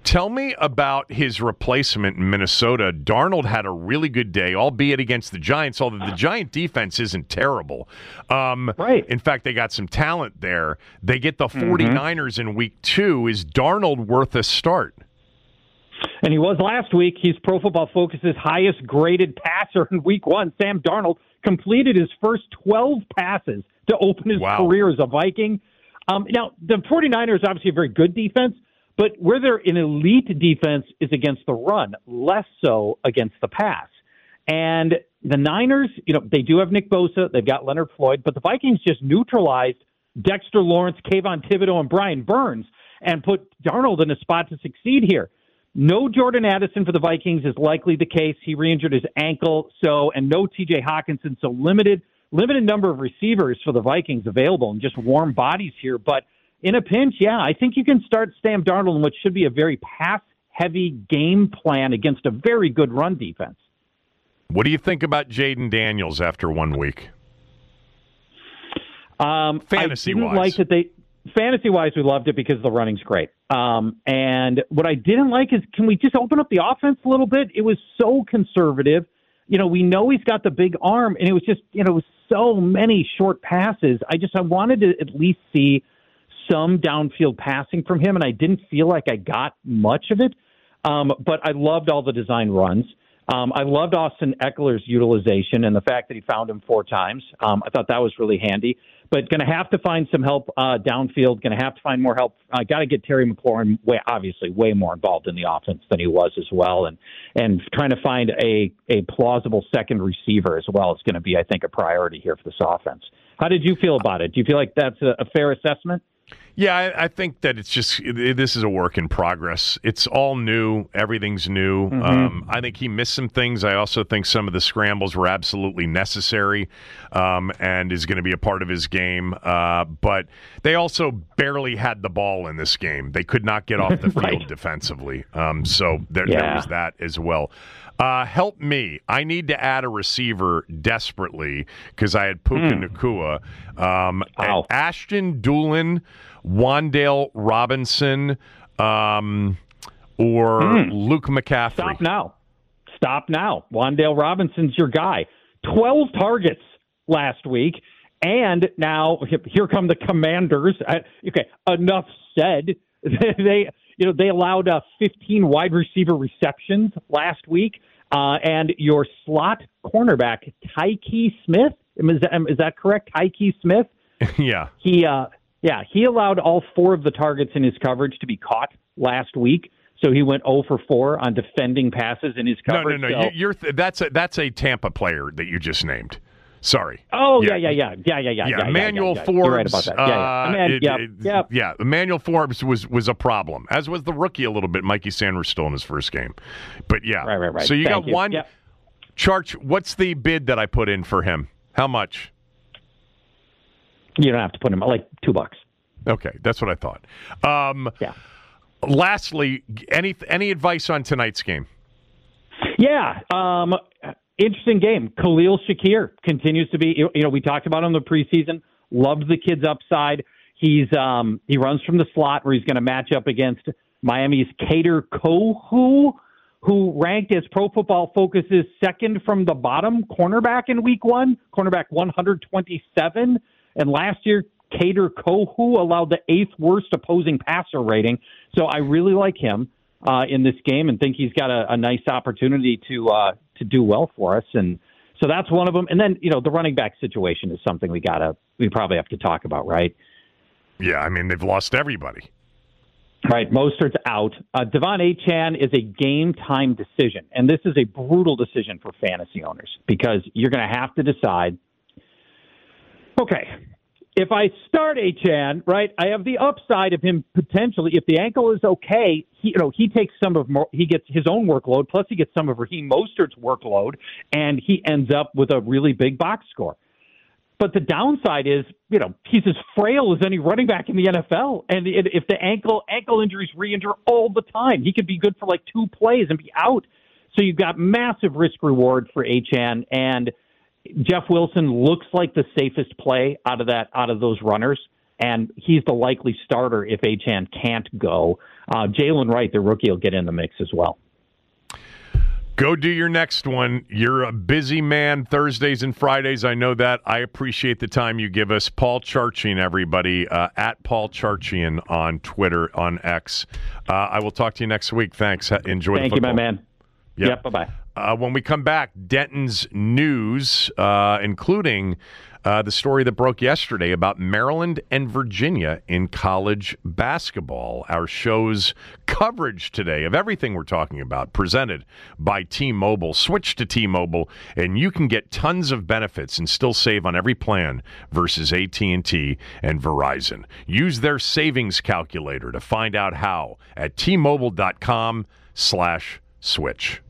Speaker 1: Tell me about his replacement in Minnesota. Darnold had a really good day, albeit against the Giants, although the Giant defense isn't terrible. Um,
Speaker 3: right.
Speaker 1: In fact, they got some talent there. They get the 49ers mm-hmm. in week two. Is Darnold worth a start?
Speaker 3: And he was last week. He's Pro Football Focus's highest graded passer in week one. Sam Darnold completed his first twelve passes to open his
Speaker 1: wow.
Speaker 3: career as a Viking. Um, now, the 49ers obviously a very good defense, but where they're an elite defense is against the run, less so against the pass. And the Niners, you know, they do have Nick Bosa, they've got Leonard Floyd, but the Vikings just neutralized Dexter Lawrence, Kayvon Thibodeau, and Brian Burns and put Darnold in a spot to succeed here. No Jordan Addison for the Vikings is likely the case. He re-injured his ankle, so and no T J Hawkinson, so limited limited number of receivers for the Vikings available and just warm bodies here. But in a pinch, yeah, I think you can start Sam Darnold in what should be a very pass-heavy game plan against a very good run defense.
Speaker 1: What do you think about Jaden Daniels after one week?
Speaker 3: Um,
Speaker 1: Fantasy-wise.
Speaker 3: I didn't like that they fantasy-wise, we loved it because the running's great. Um, and what I didn't like is, can we just open up the offense a little bit? It was so conservative. You know, we know he's got the big arm, and it was just, you know, it was so many short passes. I just, I wanted to at least see some downfield passing from him, and I didn't feel like I got much of it. Um, but I loved all the design runs. Um, I loved Austin Eckler's utilization and the fact that he found him four times. Um, I thought that was really handy. But going to have to find some help uh, downfield. Going to have to find more help. I uh, got to get Terry McLaurin, way, obviously, way more involved in the offense than he was as well, and and trying to find a a plausible second receiver as well is going to be, I think, a priority here for this offense. How did you feel about it? Do you feel like that's a, a fair assessment?
Speaker 1: Yeah, I, I think that it's just it, this is a work in progress. It's all new. Everything's new. Mm-hmm. Um, I think he missed some things. I also think some of the scrambles were absolutely necessary um, and is going to be a part of his game. Uh, but they also barely had the ball in this game. They could not get off the field right. defensively. Um, so there, yeah. there was that as well. Uh, help me. I need to add a receiver desperately because I had Puka mm. Nacua. Um,
Speaker 3: wow.
Speaker 1: Ashton Doolin, Wan'Dale Robinson, um, or mm. Luke McCaffrey.
Speaker 3: Stop now. Stop now. Wan'Dale Robinson's your guy. twelve targets last week. And now here come the Commanders. Okay, enough said. they, you know, they allowed uh, fifteen wide receiver receptions last week. Uh, and your slot cornerback, Tyke Smith, is that, is that correct? Tyke Smith?
Speaker 1: yeah.
Speaker 3: He, uh, yeah, he allowed all four of the targets in his coverage to be caught last week. So he went zero for four on defending passes in his coverage.
Speaker 1: No, no, no.
Speaker 3: So,
Speaker 1: you're th- that's a that's a Tampa player that you just named. Sorry.
Speaker 3: Oh yeah, yeah, yeah, yeah, yeah, yeah.
Speaker 1: Yeah,
Speaker 3: yeah
Speaker 1: Emmanuel
Speaker 3: yeah, yeah,
Speaker 1: Forbes.
Speaker 3: You're right about that. Yeah, yeah.
Speaker 1: Uh,
Speaker 3: Man,
Speaker 1: it,
Speaker 3: yeah,
Speaker 1: it,
Speaker 3: yeah.
Speaker 1: yeah. Emmanuel Forbes was was a problem, as was the rookie a little bit. Mikey Sanders still in his first game, but yeah.
Speaker 3: Right, right, right.
Speaker 1: So you
Speaker 3: Thank
Speaker 1: got
Speaker 3: you.
Speaker 1: one.
Speaker 3: Yep.
Speaker 1: Charch, what's the bid that I put in for him? How much?
Speaker 3: You don't have to put him like two bucks.
Speaker 1: Okay, that's what I thought. Um,
Speaker 3: yeah.
Speaker 1: Lastly, any any advice on tonight's game?
Speaker 3: Yeah. Um, Interesting game. Khalil Shakir continues to be, you know, we talked about him in the preseason, loved the kid's upside. He's um, he runs from the slot where he's going to match up against Miami's Kader Kohou, who ranked as Pro Football Focus's second from the bottom cornerback in week one, cornerback one hundred twenty-seven. And last year, Kader Kohou allowed the eighth worst opposing passer rating. So I really like him uh, in this game and think he's got a, a nice opportunity to uh, to do well for us. And so that's one of them. And then, you know, the running back situation is something we gotta, we probably have to talk about, right?
Speaker 1: Yeah, I mean, they've lost everybody.
Speaker 3: Right, Mostert's out. Uh, Devon Achane is a game-time decision, and this is a brutal decision for fantasy owners because you're going to have to decide, okay, if I start Achane, right, I have the upside of him potentially, if the ankle is okay, he, you know, he takes some of, he gets his own workload, plus he gets some of Raheem Mostert's workload, and he ends up with a really big box score. But the downside is, you know, he's as frail as any running back in the N F L. And if the ankle ankle injuries re-injure all the time, he could be good for like two plays and be out. So you've got massive risk reward for Achane, and Jeff Wilson looks like the safest play out of that out of those runners. and he's the likely starter if Achane can't go. Uh, Jalen Wright, the rookie, will get in the mix as well.
Speaker 1: Go do your next one. You're a busy man Thursdays and Fridays. I know that. I appreciate the time you give us. Paul Charchian, everybody, uh, at Paul Charchian on Twitter, on X. Uh, I will talk to you next week. Thanks. Enjoy
Speaker 3: Thank
Speaker 1: the football.
Speaker 3: you, my man.
Speaker 1: Yep.
Speaker 3: Yep, bye-bye.
Speaker 1: Uh, when we come back, Denton's news, uh, including uh, the story that broke yesterday about Maryland and Virginia in college basketball. Our show's coverage today of everything we're talking about, presented by T-Mobile. Switch to T-Mobile, and you can get tons of benefits and still save on every plan versus A T and T and Verizon. Use their savings calculator to find out how at T-Mobile.com slash switch.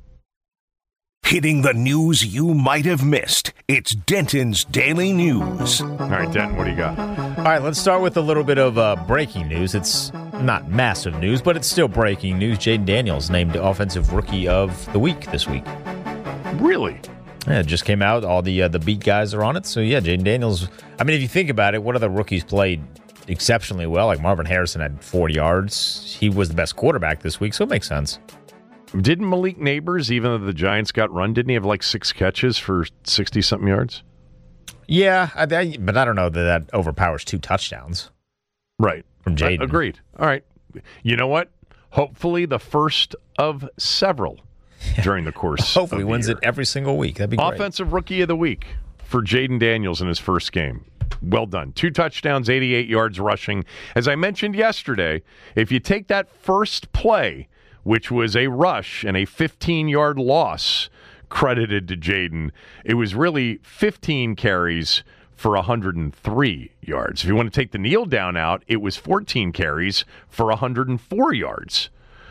Speaker 4: Hitting the news you might have missed. It's Denton's Daily News.
Speaker 1: All right, Denton, what do you got?
Speaker 5: All right, let's start with a little bit of uh, breaking news. It's not massive news, but it's still breaking news. Jaden Daniels named Offensive Rookie of the Week this week.
Speaker 1: Really?
Speaker 5: Yeah, it just came out. All the uh, the beat guys are on it. So, yeah, Jaden Daniels. I mean, if you think about it, what other rookies played exceptionally well? Like Marvin Harrison had forty yards. He was the best quarterback this week, so it makes sense.
Speaker 1: Didn't Malik Neighbors, even though the Giants got run, didn't he have like six catches for sixty-something yards?
Speaker 5: Yeah, I, I, but I don't know that that overpowers two touchdowns.
Speaker 1: Right.
Speaker 5: From Jaden.
Speaker 1: Uh, agreed. All right. You know what? Hopefully the first of several during the course
Speaker 5: Hopefully
Speaker 1: of
Speaker 5: wins
Speaker 1: year.
Speaker 5: it every single week. That'd be great.
Speaker 1: Offensive Rookie of the Week for Jaden Daniels in his first game. Well done. Two touchdowns, eighty-eight yards rushing. As I mentioned yesterday, if you take that first play, which was a rush and a fifteen-yard loss credited to Jaden, it was really fifteen carries for one hundred three yards. If you want to take the kneel down out, it was fourteen carries for one hundred four yards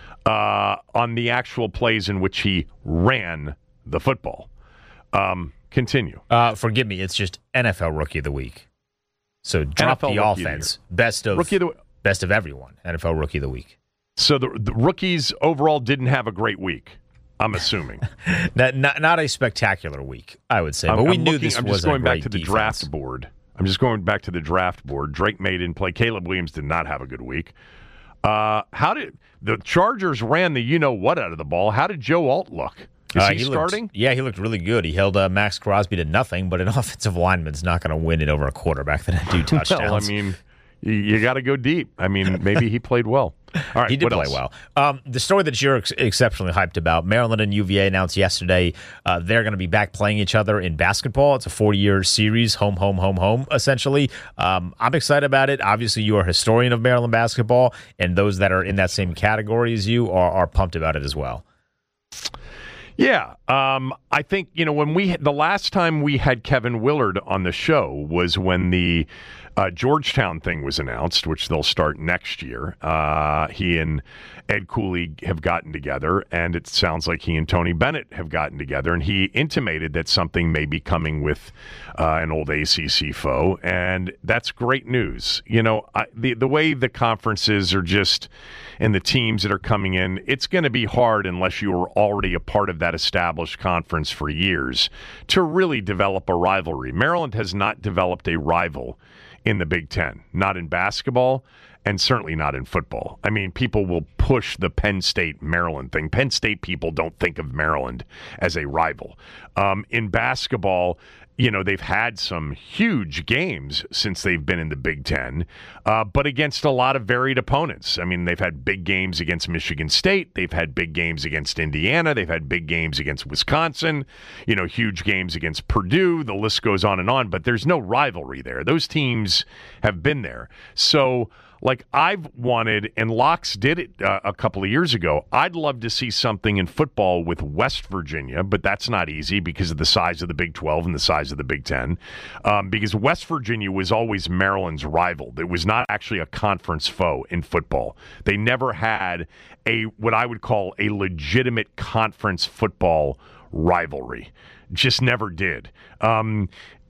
Speaker 1: uh, on the actual plays in which he ran the football. Um, continue.
Speaker 5: Uh, forgive me, it's just N F L Rookie of the Week. So drop
Speaker 1: N F L
Speaker 5: the
Speaker 1: Rookie
Speaker 5: offense.
Speaker 1: Of the
Speaker 5: Best of,
Speaker 1: Rookie of the
Speaker 5: best of everyone. N F L Rookie of the Week.
Speaker 1: So the, the rookies overall didn't have a great week, I'm assuming.
Speaker 5: not, not not a spectacular week, I would say.
Speaker 1: I'm,
Speaker 5: but we
Speaker 1: I'm
Speaker 5: knew
Speaker 1: looking,
Speaker 5: this
Speaker 1: I'm
Speaker 5: was
Speaker 1: just going
Speaker 5: a
Speaker 1: back
Speaker 5: great
Speaker 1: to the
Speaker 5: defense.
Speaker 1: draft board. I'm just going back to the draft board. Drake May didn't play. Caleb Williams did not have a good week. Uh, how did the Chargers ran the you know what out of the ball? How did Joe Alt look? Is
Speaker 5: Uh,
Speaker 1: he,
Speaker 5: he
Speaker 1: starting?
Speaker 5: Looked, yeah, he looked really good. He held uh, Max Crosby to nothing, but an offensive lineman's not going to win it over a quarterback that had two touchdowns.
Speaker 1: Well, I mean, you, you got to go deep. I mean, maybe he played well. All right,
Speaker 5: he did
Speaker 1: what
Speaker 5: play
Speaker 1: else?
Speaker 5: well. Um, the story that you're ex- exceptionally hyped about, Maryland and U V A announced yesterday uh, they're going to be back playing each other in basketball. It's a four-year series, home, home, home, home, essentially. Um, I'm excited about it. Obviously, you are a historian of Maryland basketball, and those that are in that same category as you are, are pumped about it as well.
Speaker 1: Yeah, um, I think, you know, when we the last time we had Kevin Willard on the show was when the uh, Georgetown thing was announced, which they'll start next year. Uh, he and Ed Cooley have gotten together, and it sounds like he and Tony Bennett have gotten together, and he intimated that something may be coming with uh, an old A C C foe, and that's great news. You know, I, the the way the conferences are just, and the teams that are coming in, it's going to be hard unless you were already a part of that established conference for years to really develop a rivalry. Maryland has not developed a rival in the Big Ten, not in basketball, and certainly not in football. I mean, people will push the Penn State-Maryland thing. Penn State people don't think of Maryland as a rival. Um, in basketball, you know, they've had some huge games since they've been in the Big Ten, uh, but against a lot of varied opponents. I mean, they've had big games against Michigan State. They've had big games against Indiana. They've had big games against Wisconsin, you know, huge games against Purdue. The list goes on and on, but there's no rivalry there. Those teams have been there. So, like I've wanted, and Locks did it uh, a couple of years ago, I'd love to see something in football with West Virginia, but that's not easy because of the size of the Big twelve and the size of the Big ten, um, because West Virginia was always Maryland's rival. It was not actually a conference foe in football. They never had a what I would call a legitimate conference football rivalry. Just never did. Um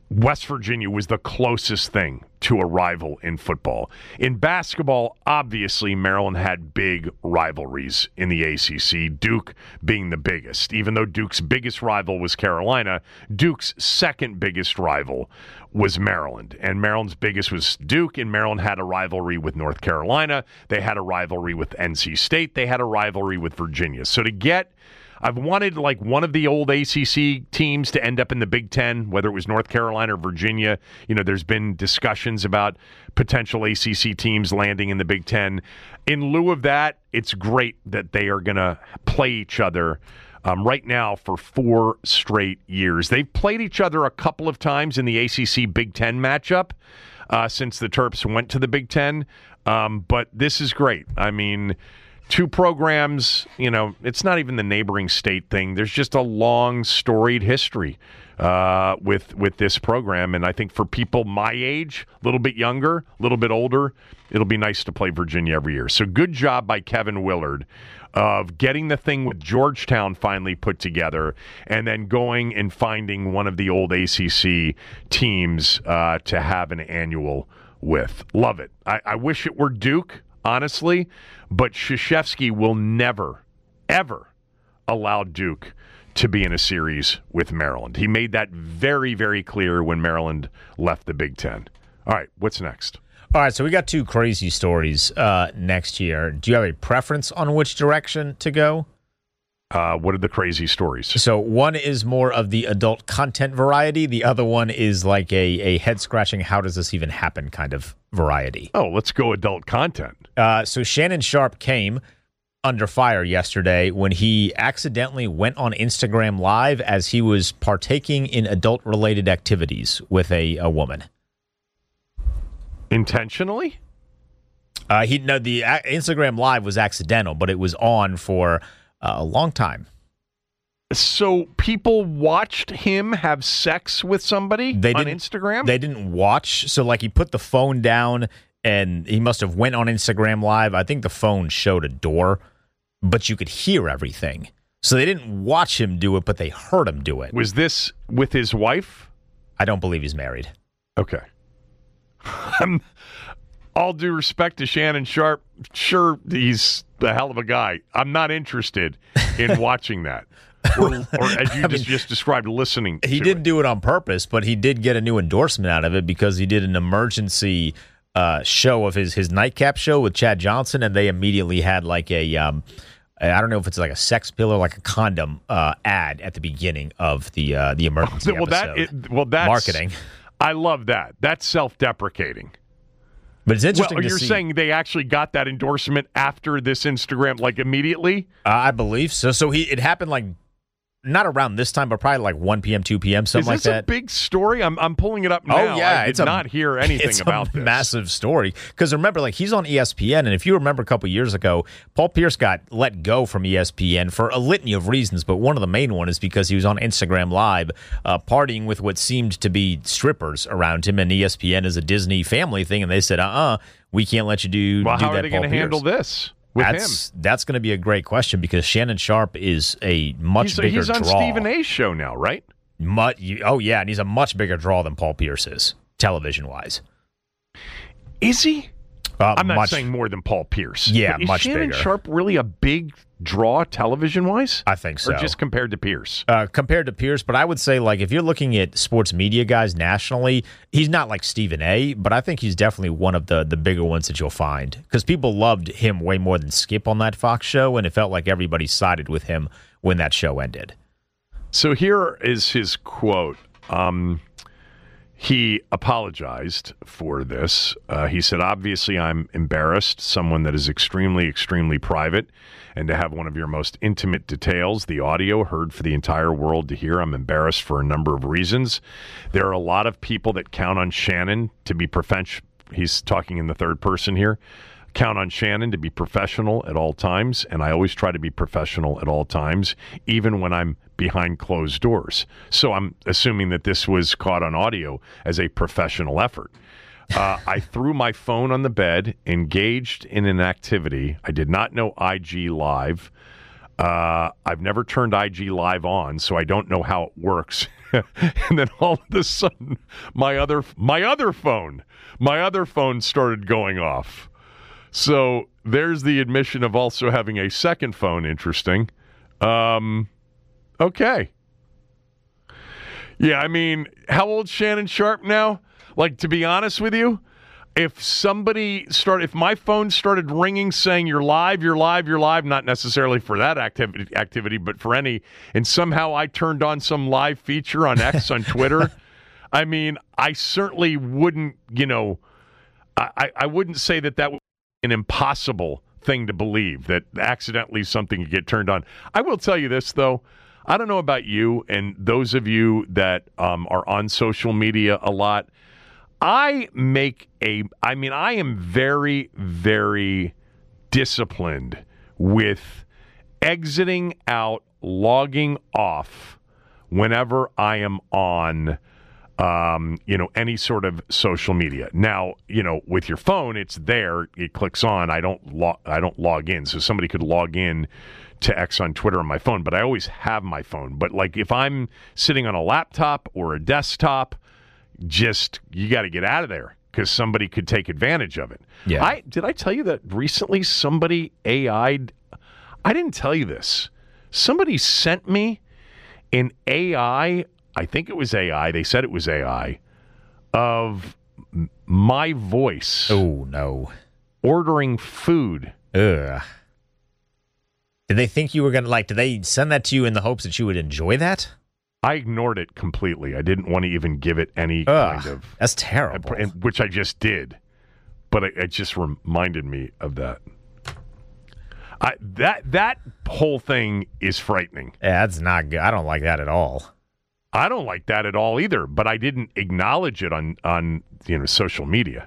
Speaker 1: West Virginia was the closest thing to a rival in football. In basketball, obviously, Maryland had big rivalries in the A C C, Duke being the biggest. Even though Duke's biggest rival was Carolina, Duke's second biggest rival was Maryland. And Maryland's biggest was Duke, and Maryland had a rivalry with North Carolina. They had a rivalry with N C State. They had a rivalry with Virginia. So to get I've wanted like one of the old A C C teams to end up in the Big Ten, whether it was North Carolina or Virginia. You know, there's been discussions about potential A C C teams landing in the Big Ten. In lieu of that, it's great that they are going to play each other um, right now for four straight years. They've played each other a couple of times in the A C C Big Ten matchup uh, since the Terps went to the Big Ten, um, but this is great. I mean, two programs, you know, it's not even the neighboring state thing. There's just a long, storied history uh, with with this program. And I think for people my age, a little bit younger, a little bit older, it'll be nice to play Virginia every year. So good job by Kevin Willard of getting the thing with Georgetown finally put together and then going and finding one of the old A C C teams uh, to have an annual with. Love it. I, I wish it were Duke, honestly, but Krzyzewski will never, ever allow Duke to be in a series with Maryland. He made that very, very clear when Maryland left the Big Ten. All right, what's next?
Speaker 5: All right, so we got two crazy stories uh, next year. Do you have a preference on which direction to go?
Speaker 1: Uh, what are the crazy stories?
Speaker 5: So one is more of the adult content variety. The other one is like a, a head-scratching, how does this even happen kind of variety.
Speaker 1: Oh, let's go adult content.
Speaker 5: Uh, so Shannon Sharpe came under fire yesterday when he accidentally went on Instagram Live as he was partaking in adult-related activities with a, a woman.
Speaker 1: Intentionally?
Speaker 5: Uh, he no, the uh, Instagram Live was accidental, but it was on for uh, a long time.
Speaker 1: So people watched him have sex with somebody
Speaker 5: they
Speaker 1: on Instagram?
Speaker 5: They didn't watch. So, like, he put the phone down, and he must have went on Instagram Live. I think the phone showed a door, but you could hear everything. So they didn't watch him do it, but they heard him do it.
Speaker 1: Was this with his wife?
Speaker 5: I don't believe he's married.
Speaker 1: Okay. I'm, all due respect to Shannon Sharpe, sure, he's a hell of a guy. I'm not interested in watching that. Or, or as you
Speaker 5: I
Speaker 1: just,
Speaker 5: mean,
Speaker 1: just described, listening
Speaker 5: He
Speaker 1: to
Speaker 5: didn't
Speaker 1: it.
Speaker 5: do it on purpose, but he did get a new endorsement out of it because he did an emergency uh, show of his, his nightcap show with Chad Johnson, and they immediately had like a, um, I don't know if it's like a sex pill or like a condom uh, ad at the beginning of the uh, the emergency
Speaker 1: well,
Speaker 5: episode.
Speaker 1: that, it, well, that's
Speaker 5: marketing.
Speaker 1: I love that. That's self-deprecating.
Speaker 5: But it's interesting
Speaker 1: Well,
Speaker 5: to
Speaker 1: you're
Speaker 5: see.
Speaker 1: saying they actually got that endorsement after this Instagram, like immediately?
Speaker 5: Uh, I believe so. So he it happened like not around this time, but probably like one p.m., two p.m., something like
Speaker 1: Is this
Speaker 5: that.
Speaker 1: a big story? I'm I'm pulling it up now.
Speaker 5: Oh yeah,
Speaker 1: I did
Speaker 5: it's a,
Speaker 1: not hear anything
Speaker 5: it's
Speaker 1: about
Speaker 5: a
Speaker 1: this.
Speaker 5: Massive story. Because remember, like he's on E S P N, and if you remember a couple years ago, Paul Pierce got let go from E S P N for a litany of reasons, but one of the main one is because he was on Instagram Live, uh, partying with what seemed to be strippers around him, and E S P N is a Disney family thing, and they said, uh-uh, we can't let you do,
Speaker 1: well,
Speaker 5: do
Speaker 1: how
Speaker 5: that,
Speaker 1: are they
Speaker 5: Paul
Speaker 1: going to handle
Speaker 5: Pierce.
Speaker 1: this with
Speaker 5: That's
Speaker 1: him?
Speaker 5: that's going to be a great question because Shannon Sharpe is a much
Speaker 1: He's,
Speaker 5: bigger
Speaker 1: he's on
Speaker 5: draw.
Speaker 1: Stephen A's show now, right?
Speaker 5: Much, oh yeah, and he's a much bigger draw than Paul Pierce is, television wise.
Speaker 1: Is he?
Speaker 5: Uh,
Speaker 1: I'm not
Speaker 5: much,
Speaker 1: saying more than Paul Pierce.
Speaker 5: Yeah,
Speaker 1: But is
Speaker 5: much
Speaker 1: Shannon
Speaker 5: bigger.
Speaker 1: Sharpe really a big draw television-wise?
Speaker 5: I think so.
Speaker 1: Or just compared to Pierce?
Speaker 5: Uh, compared to Pierce, but I would say, like, if you're looking at sports media guys nationally, he's not like Stephen A., but I think he's definitely one of the, the bigger ones that you'll find because people loved him way more than Skip on that Fox show, and it felt like everybody sided with him when that show ended.
Speaker 1: So here is his quote. Um, he apologized for this. Uh, he said, obviously, I'm embarrassed, someone that is extremely, extremely private, and to have one of your most intimate details, the audio, heard for the entire world to hear. I'm embarrassed for a number of reasons. There are a lot of people that count on Shannon to be professional. He's talking in the third person here. Count on Shannon to be professional at all times, and I always try to be professional at all times, even when I'm behind closed doors. So I'm assuming that this was caught on audio as a professional effort. Uh, I threw my phone on the bed, engaged in an activity. I did not know I G Live. Uh, I've never turned I G Live on, so I don't know how it works. and then all of a sudden, my other my other phone, my other phone started going off. So there's the admission of also having a second phone. Interesting. Um, okay. Yeah, I mean, how old's Shannon Sharp now? Like, to be honest with you, if somebody started, if my phone started ringing saying you're live, you're live, you're live, not necessarily for that activity, activity, but for any, and somehow I turned on some live feature on X on Twitter, I mean, I certainly wouldn't, you know, I, I wouldn't say that that would be an impossible thing to believe, that accidentally something could get turned on. I will tell you this, though. I don't know about you and those of you that um, are on social media a lot. I make a, I mean, I am very, very disciplined with exiting out, logging off whenever I am on, um, you know, any sort of social media. Now, you know, with your phone, it's there. It clicks on. I don't log, I don't log in. So somebody could log in to X on Twitter on my phone, but I always have my phone. But like if I'm sitting on a laptop or a desktop, just, you got to get out of there because somebody could take advantage of it.
Speaker 5: Yeah.
Speaker 1: I did I tell you that recently somebody A I'd, I didn't tell you this. Somebody sent me an A I, I think it was A I, they said it was A I, of my voice.
Speaker 5: Oh, no.
Speaker 1: Ordering food.
Speaker 5: Ugh. Did they think you were going to, like, did they send that to you in the hopes that you would enjoy that?
Speaker 1: I ignored it completely. I didn't want to even give it any
Speaker 5: Ugh,
Speaker 1: kind of...
Speaker 5: That's terrible.
Speaker 1: And, which I just did. But it, it just reminded me of that. I, that that whole thing is frightening.
Speaker 5: Yeah, that's not good. I don't like that at all.
Speaker 1: I don't like that at all either, but I didn't acknowledge it on, on you know, social media.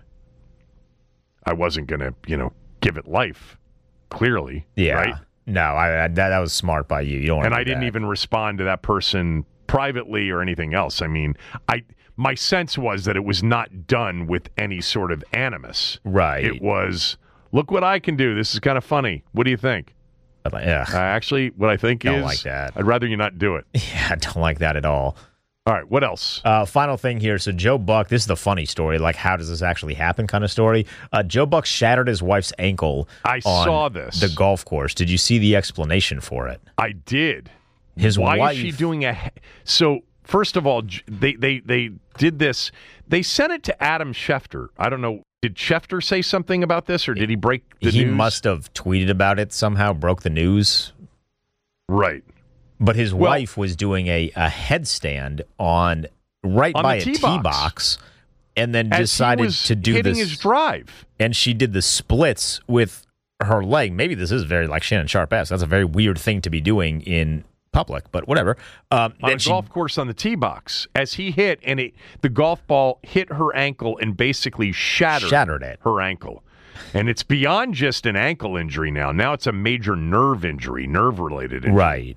Speaker 1: I wasn't going to, you know, give it life, clearly.
Speaker 5: Yeah.
Speaker 1: Right?
Speaker 5: No, I, I, that, that was smart by you. You don't want
Speaker 1: And
Speaker 5: to
Speaker 1: I
Speaker 5: do
Speaker 1: didn't
Speaker 5: that.
Speaker 1: even respond to that person privately or anything else. I mean, I my sense was that it was not done with any sort of animus.
Speaker 5: Right.
Speaker 1: It was, look what I can do. This is kind of funny. What do you think?
Speaker 5: But, like, ugh.
Speaker 1: Uh, actually, what I think
Speaker 5: Don't
Speaker 1: is,
Speaker 5: like that.
Speaker 1: I'd rather you not do it.
Speaker 5: Yeah, I don't like that at all.
Speaker 1: All right, what else?
Speaker 5: Uh, final thing here. So Joe Buck, this is the funny story, like how does this actually happen kind of story. Uh, Joe Buck shattered his wife's ankle
Speaker 1: I
Speaker 5: on
Speaker 1: saw this.
Speaker 5: the golf course. Did you see the explanation for it?
Speaker 1: I did.
Speaker 5: His
Speaker 1: Why
Speaker 5: wife,
Speaker 1: is she doing a... So, first of all, j- they, they, they did this. They sent it to Adam Schefter. I don't know. Did Schefter say something about this, or did he break the
Speaker 5: he
Speaker 1: news?
Speaker 5: must have tweeted about it somehow, broke the news.
Speaker 1: Right.
Speaker 5: But his
Speaker 1: Well-
Speaker 5: wife was doing a, a headstand on right
Speaker 1: On
Speaker 5: by
Speaker 1: the
Speaker 5: a
Speaker 1: tee
Speaker 5: tee
Speaker 1: box.
Speaker 5: box, and then
Speaker 1: As
Speaker 5: decided
Speaker 1: he was
Speaker 5: to do
Speaker 1: hitting
Speaker 5: this.
Speaker 1: his drive.
Speaker 5: And she did the splits with her leg. Maybe this is very like Shannon Sharp-esque. That's a very weird thing to be doing in public, but whatever. Um,
Speaker 1: On
Speaker 5: then
Speaker 1: a
Speaker 5: she,
Speaker 1: golf course on the tee box. As he hit, and it, the golf ball hit her ankle and basically shattered,
Speaker 5: Shattered it.
Speaker 1: her ankle. And it's beyond just an ankle injury now. Now it's a major nerve injury, nerve-related injury.
Speaker 5: Right.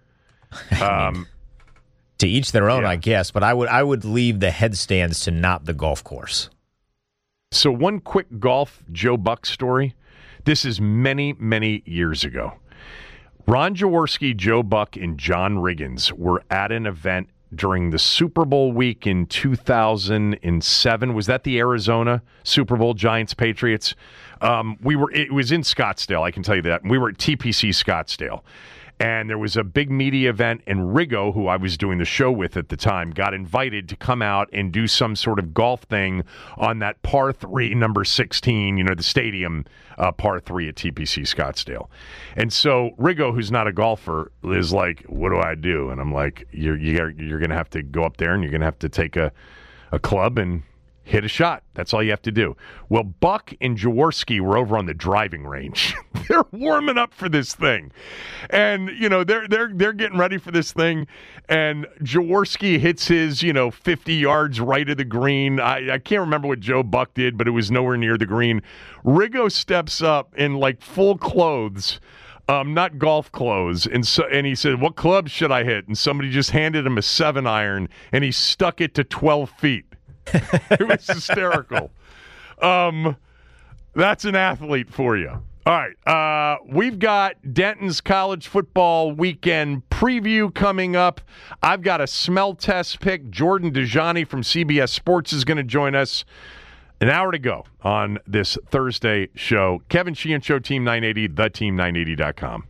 Speaker 1: Um,
Speaker 5: To each their own,
Speaker 1: Yeah.
Speaker 5: I guess. But I would I would leave the headstands to not the golf course.
Speaker 1: So one quick golf Joe Buck story. This is many, many years ago. Ron Jaworski, Joe Buck, and John Riggins were at an event during the Super Bowl week in two thousand seven. Was that the Arizona Super Bowl, Giants, Patriots? Um, we were. It was in Scottsdale, I can tell you that. We were at T P C Scottsdale. And there was a big media event, and Riggo, who I was doing the show with at the time, got invited to come out and do some sort of golf thing on that par three, number sixteen, you know, the stadium uh, par three at T P C Scottsdale. And so Riggo, who's not a golfer, is like, what do I do? And I'm like, you're, you're, you're going to have to go up there, and you're going to have to take a, a club and hit a shot. That's all you have to do. Well, Buck and Jaworski were over on the driving range. They're warming up for this thing. And, you know, they're they're they're getting ready for this thing. And Jaworski hits his, you know, fifty yards right of the green. I, I can't remember what Joe Buck did, but it was nowhere near the green. Riggo steps up in like full clothes. Um, not golf clothes, and so and he said, "What club should I hit?" And somebody just handed him a seven iron, and he stuck it to twelve feet. It was hysterical. Um, that's an athlete for you. All right. Uh, we've got Denton's college football weekend preview coming up. I've got a smell test pick. Jordan Dajani from C B S Sports is going to join us. An hour to go on this Thursday show. Kevin Sheehan Show, Team nine eighty, the team nine eighty dot com.